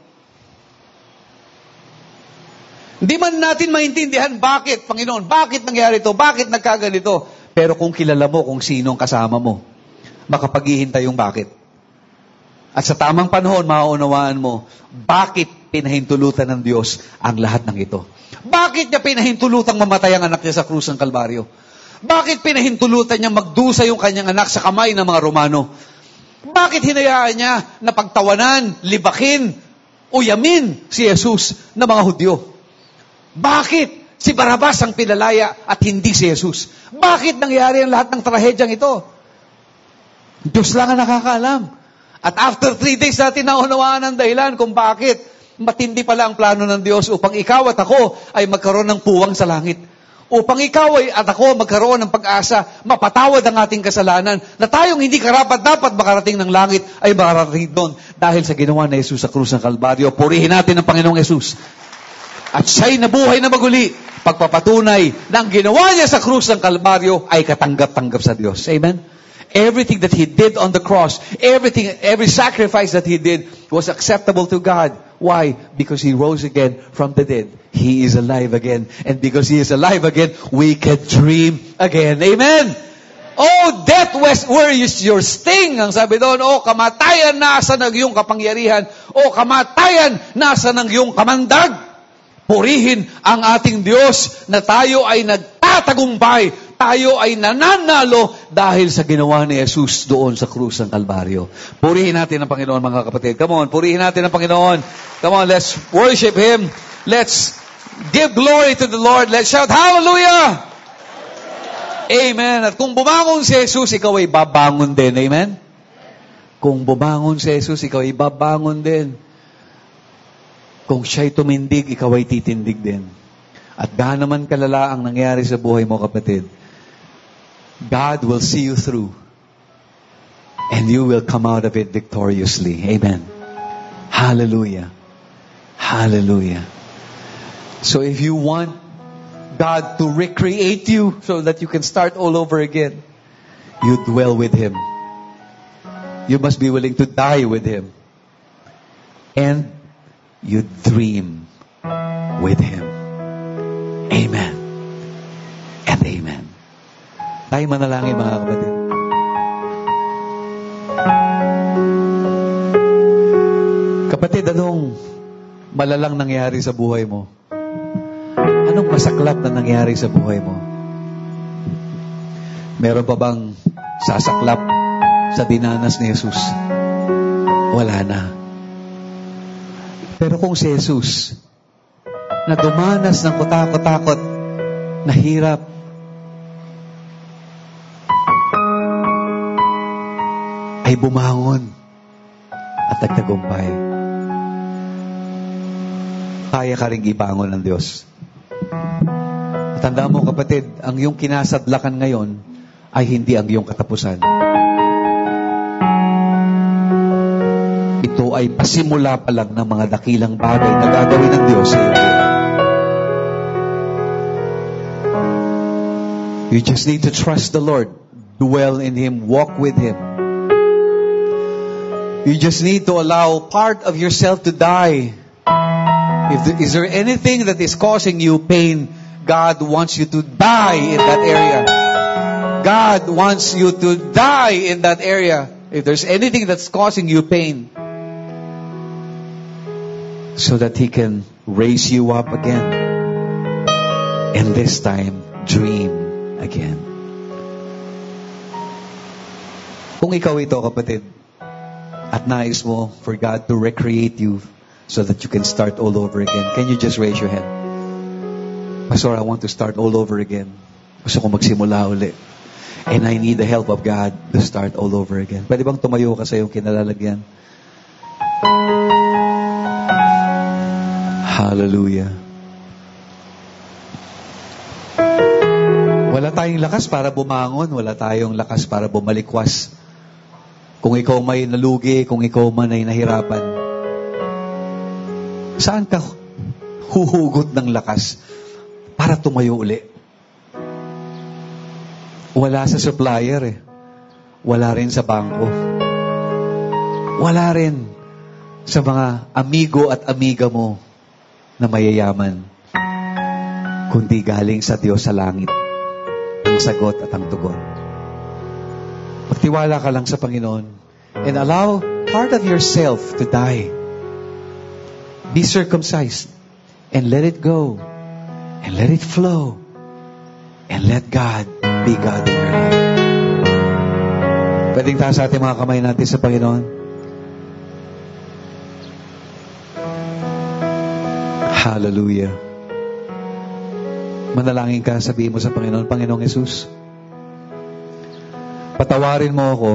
Hindi man natin maintindihan bakit, Panginoon, bakit nangyari ito, bakit nagkaganito. Pero kung kilala mo kung sino ang kasama mo, makapaghihintay yung bakit. At sa tamang panahon, mauunawaan mo, bakit pinahintulutan ng Diyos ang lahat ng ito. Bakit niya pinahintulutang mamatay ang anak niya sa krus ng Kalbaryo? Bakit pinahintulutan niya magdusa yung kanyang anak sa kamay ng mga Romano? Bakit hinayaan niya na pagtawanan, libakin, uyamin si Jesus ng mga Hudyo? Bakit si Barabas ang pinalaya at hindi si Jesus? Bakit nangyari ang lahat ng trahedyang ito? Diyos lang ang nakakaalam. At after three days natin naunawaan ang dahilan kung bakit matindi pala ang plano ng Diyos upang ikaw at ako ay magkaroon ng puwang sa langit. Upang ikaw ay at ako magkaroon ng pag-asa, mapatawad ang ating kasalanan, na tayong hindi karapat-dapat makarating ng langit ay makarating doon dahil sa ginawa ni Jesus sa krus ng Kalbaryo. Purihin natin ang Panginoong Jesus. At siya'y nabuhay na maguli, pagpapatunay na ang ginawa niya sa krus ng Kalbaryo ay katanggap-tanggap sa Diyos. Amen? Everything that He did on the cross, everything, every sacrifice that He did was acceptable to God. Why? Because He rose again from the dead. He is alive again. And because He is alive again, we can dream again. Amen? Oh, death, where is your sting? Ang sabi doon, oh, kamatayan, nasa ng iyong kapangyarihan? Oh, kamatayan, nasa ng iyong kamandag? Purihin ang ating Diyos na tayo ay nagtatagumpay, tayo ay nananalo dahil sa ginawa ni Jesus doon sa krus ng Kalbaryo. Purihin natin ang Panginoon, mga kapatid. Come on, purihin natin ang Panginoon. Come on, let's worship Him. Let's give glory to the Lord. Let's shout, Hallelujah! Amen. At kung bumangon si Jesus, ikaw ay babangon din. Amen? Kung bumangon si Jesus, ikaw ay babangon din. Kung siya'y tumindig, ikaw ay titindig din. At gaano naman kalala ang nangyari sa buhay mo, kapatid, God will see you through. And you will come out of it victoriously. Amen. Hallelujah. Hallelujah. So if you want God to recreate you so that you can start all over again, you dwell with Him. You must be willing to die with Him. And you dream with Him. Amen. And amen. Tayo manalangin, mga kapatid. Kapatid, anong malalang nangyari sa buhay mo? Anong masaklap na nangyari sa buhay mo? Meron pa bang sasaklap sa dinanas ni Jesus? Wala na. Pero kung si Jesus, na dumanas ng kutakot-takot, na hirap, ay bumangon at nagtagumpay. Kaya ka rin ibangon ng Diyos. At tandaan mo, kapatid, ang iyong kinasadlakan ngayon ay hindi ang iyong katapusan. Ito ay pasimula pa lang ng mga dakilang bagay na gagawin ng Diyos sa iyo. You just need to trust the Lord, dwell in Him, walk with Him. You just need to allow part of yourself to die. If there, is there anything that is causing you pain, God wants you to die in that area. God wants you to die in that area. If there's anything that's causing you pain, so that He can raise you up again. And this time, dream again. Kung ikaw ito, kapatid, at nais mo for God to recreate you so that you can start all over again, can you just raise your hand? Pastor, I want to start all over again. Gusto ko magsimula uli. And I need the help of God to start all over again. Pwede bang tumayo ka sa iyong kinalalagyan? Hallelujah. Wala tayong lakas para bumangon. Wala tayong lakas para bumalikwas. Kung ikaw may nalugi, kung ikaw man ay nahirapan, saan ka huhugot ng lakas para tumayo uli? Wala sa supplier eh. Wala rin sa bangko. Wala rin sa mga amigo at amiga mo na mayayaman, kundi galing sa Diyos sa langit ang sagot at ang tugon. Magtiwala ka lang sa Panginoon and allow part of yourself to die. Be circumcised and let it go and let it flow and let God be God in your life. Pwedeng taas sa ating mga kamay natin sa Panginoon. Hallelujah. Manalangin ka, sabihin mo sa Panginoon, Panginoong Jesus, patawarin mo ako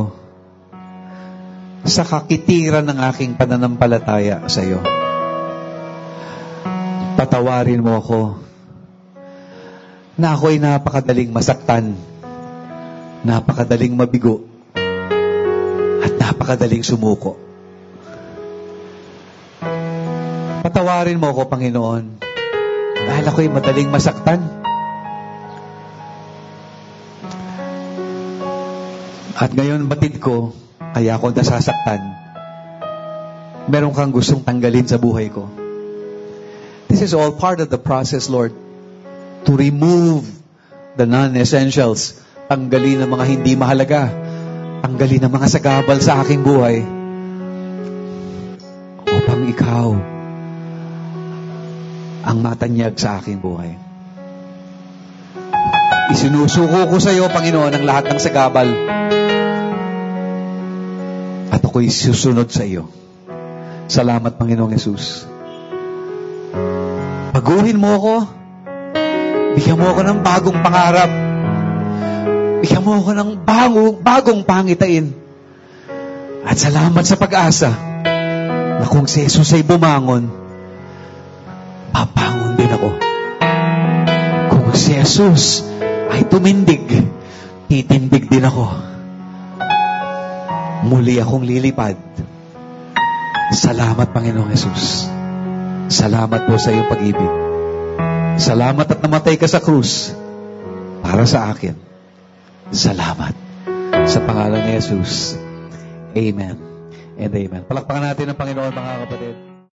sa kakitiran ng aking pananampalataya sa iyo. Patawarin mo ako na ako'y napakadaling masaktan, napakadaling mabigo, at napakadaling sumuko. Patawarin mo ako, Panginoon, dahil ako'y madaling masaktan. At ngayon, batid ko, kaya ako nasasaktan. Meron kang gustong tanggalin sa buhay ko. This is all part of the process, Lord, to remove the non-essentials. Tanggalin ang mga hindi mahalaga. Tanggalin ang mga sagabal sa aking buhay. Upang ikaw ang matanyag sa aking buhay. Isinusuko ko sa iyo, Panginoon, ang lahat ng sagabal. At ako'y susunod sa iyo. Salamat, Panginoong Jesus. Baguhin mo ako. Bigyan mo ako ng bagong pangarap. Bigyan mo ako ng bagong, bagong pangitain. At salamat sa pag-asa na kung si Jesus ay bumangon, papangon din ako. Kung si Jesus ay tumindig, titindig din ako. Muli akong lilipad. Salamat, Panginoong Jesus. Salamat po sa iyong pag-ibig. Salamat at namatay ka sa krus para sa akin. Salamat. Sa pangalan ni Jesus. Amen and amen. Palakpakan natin ang Panginoon, mga kapatid.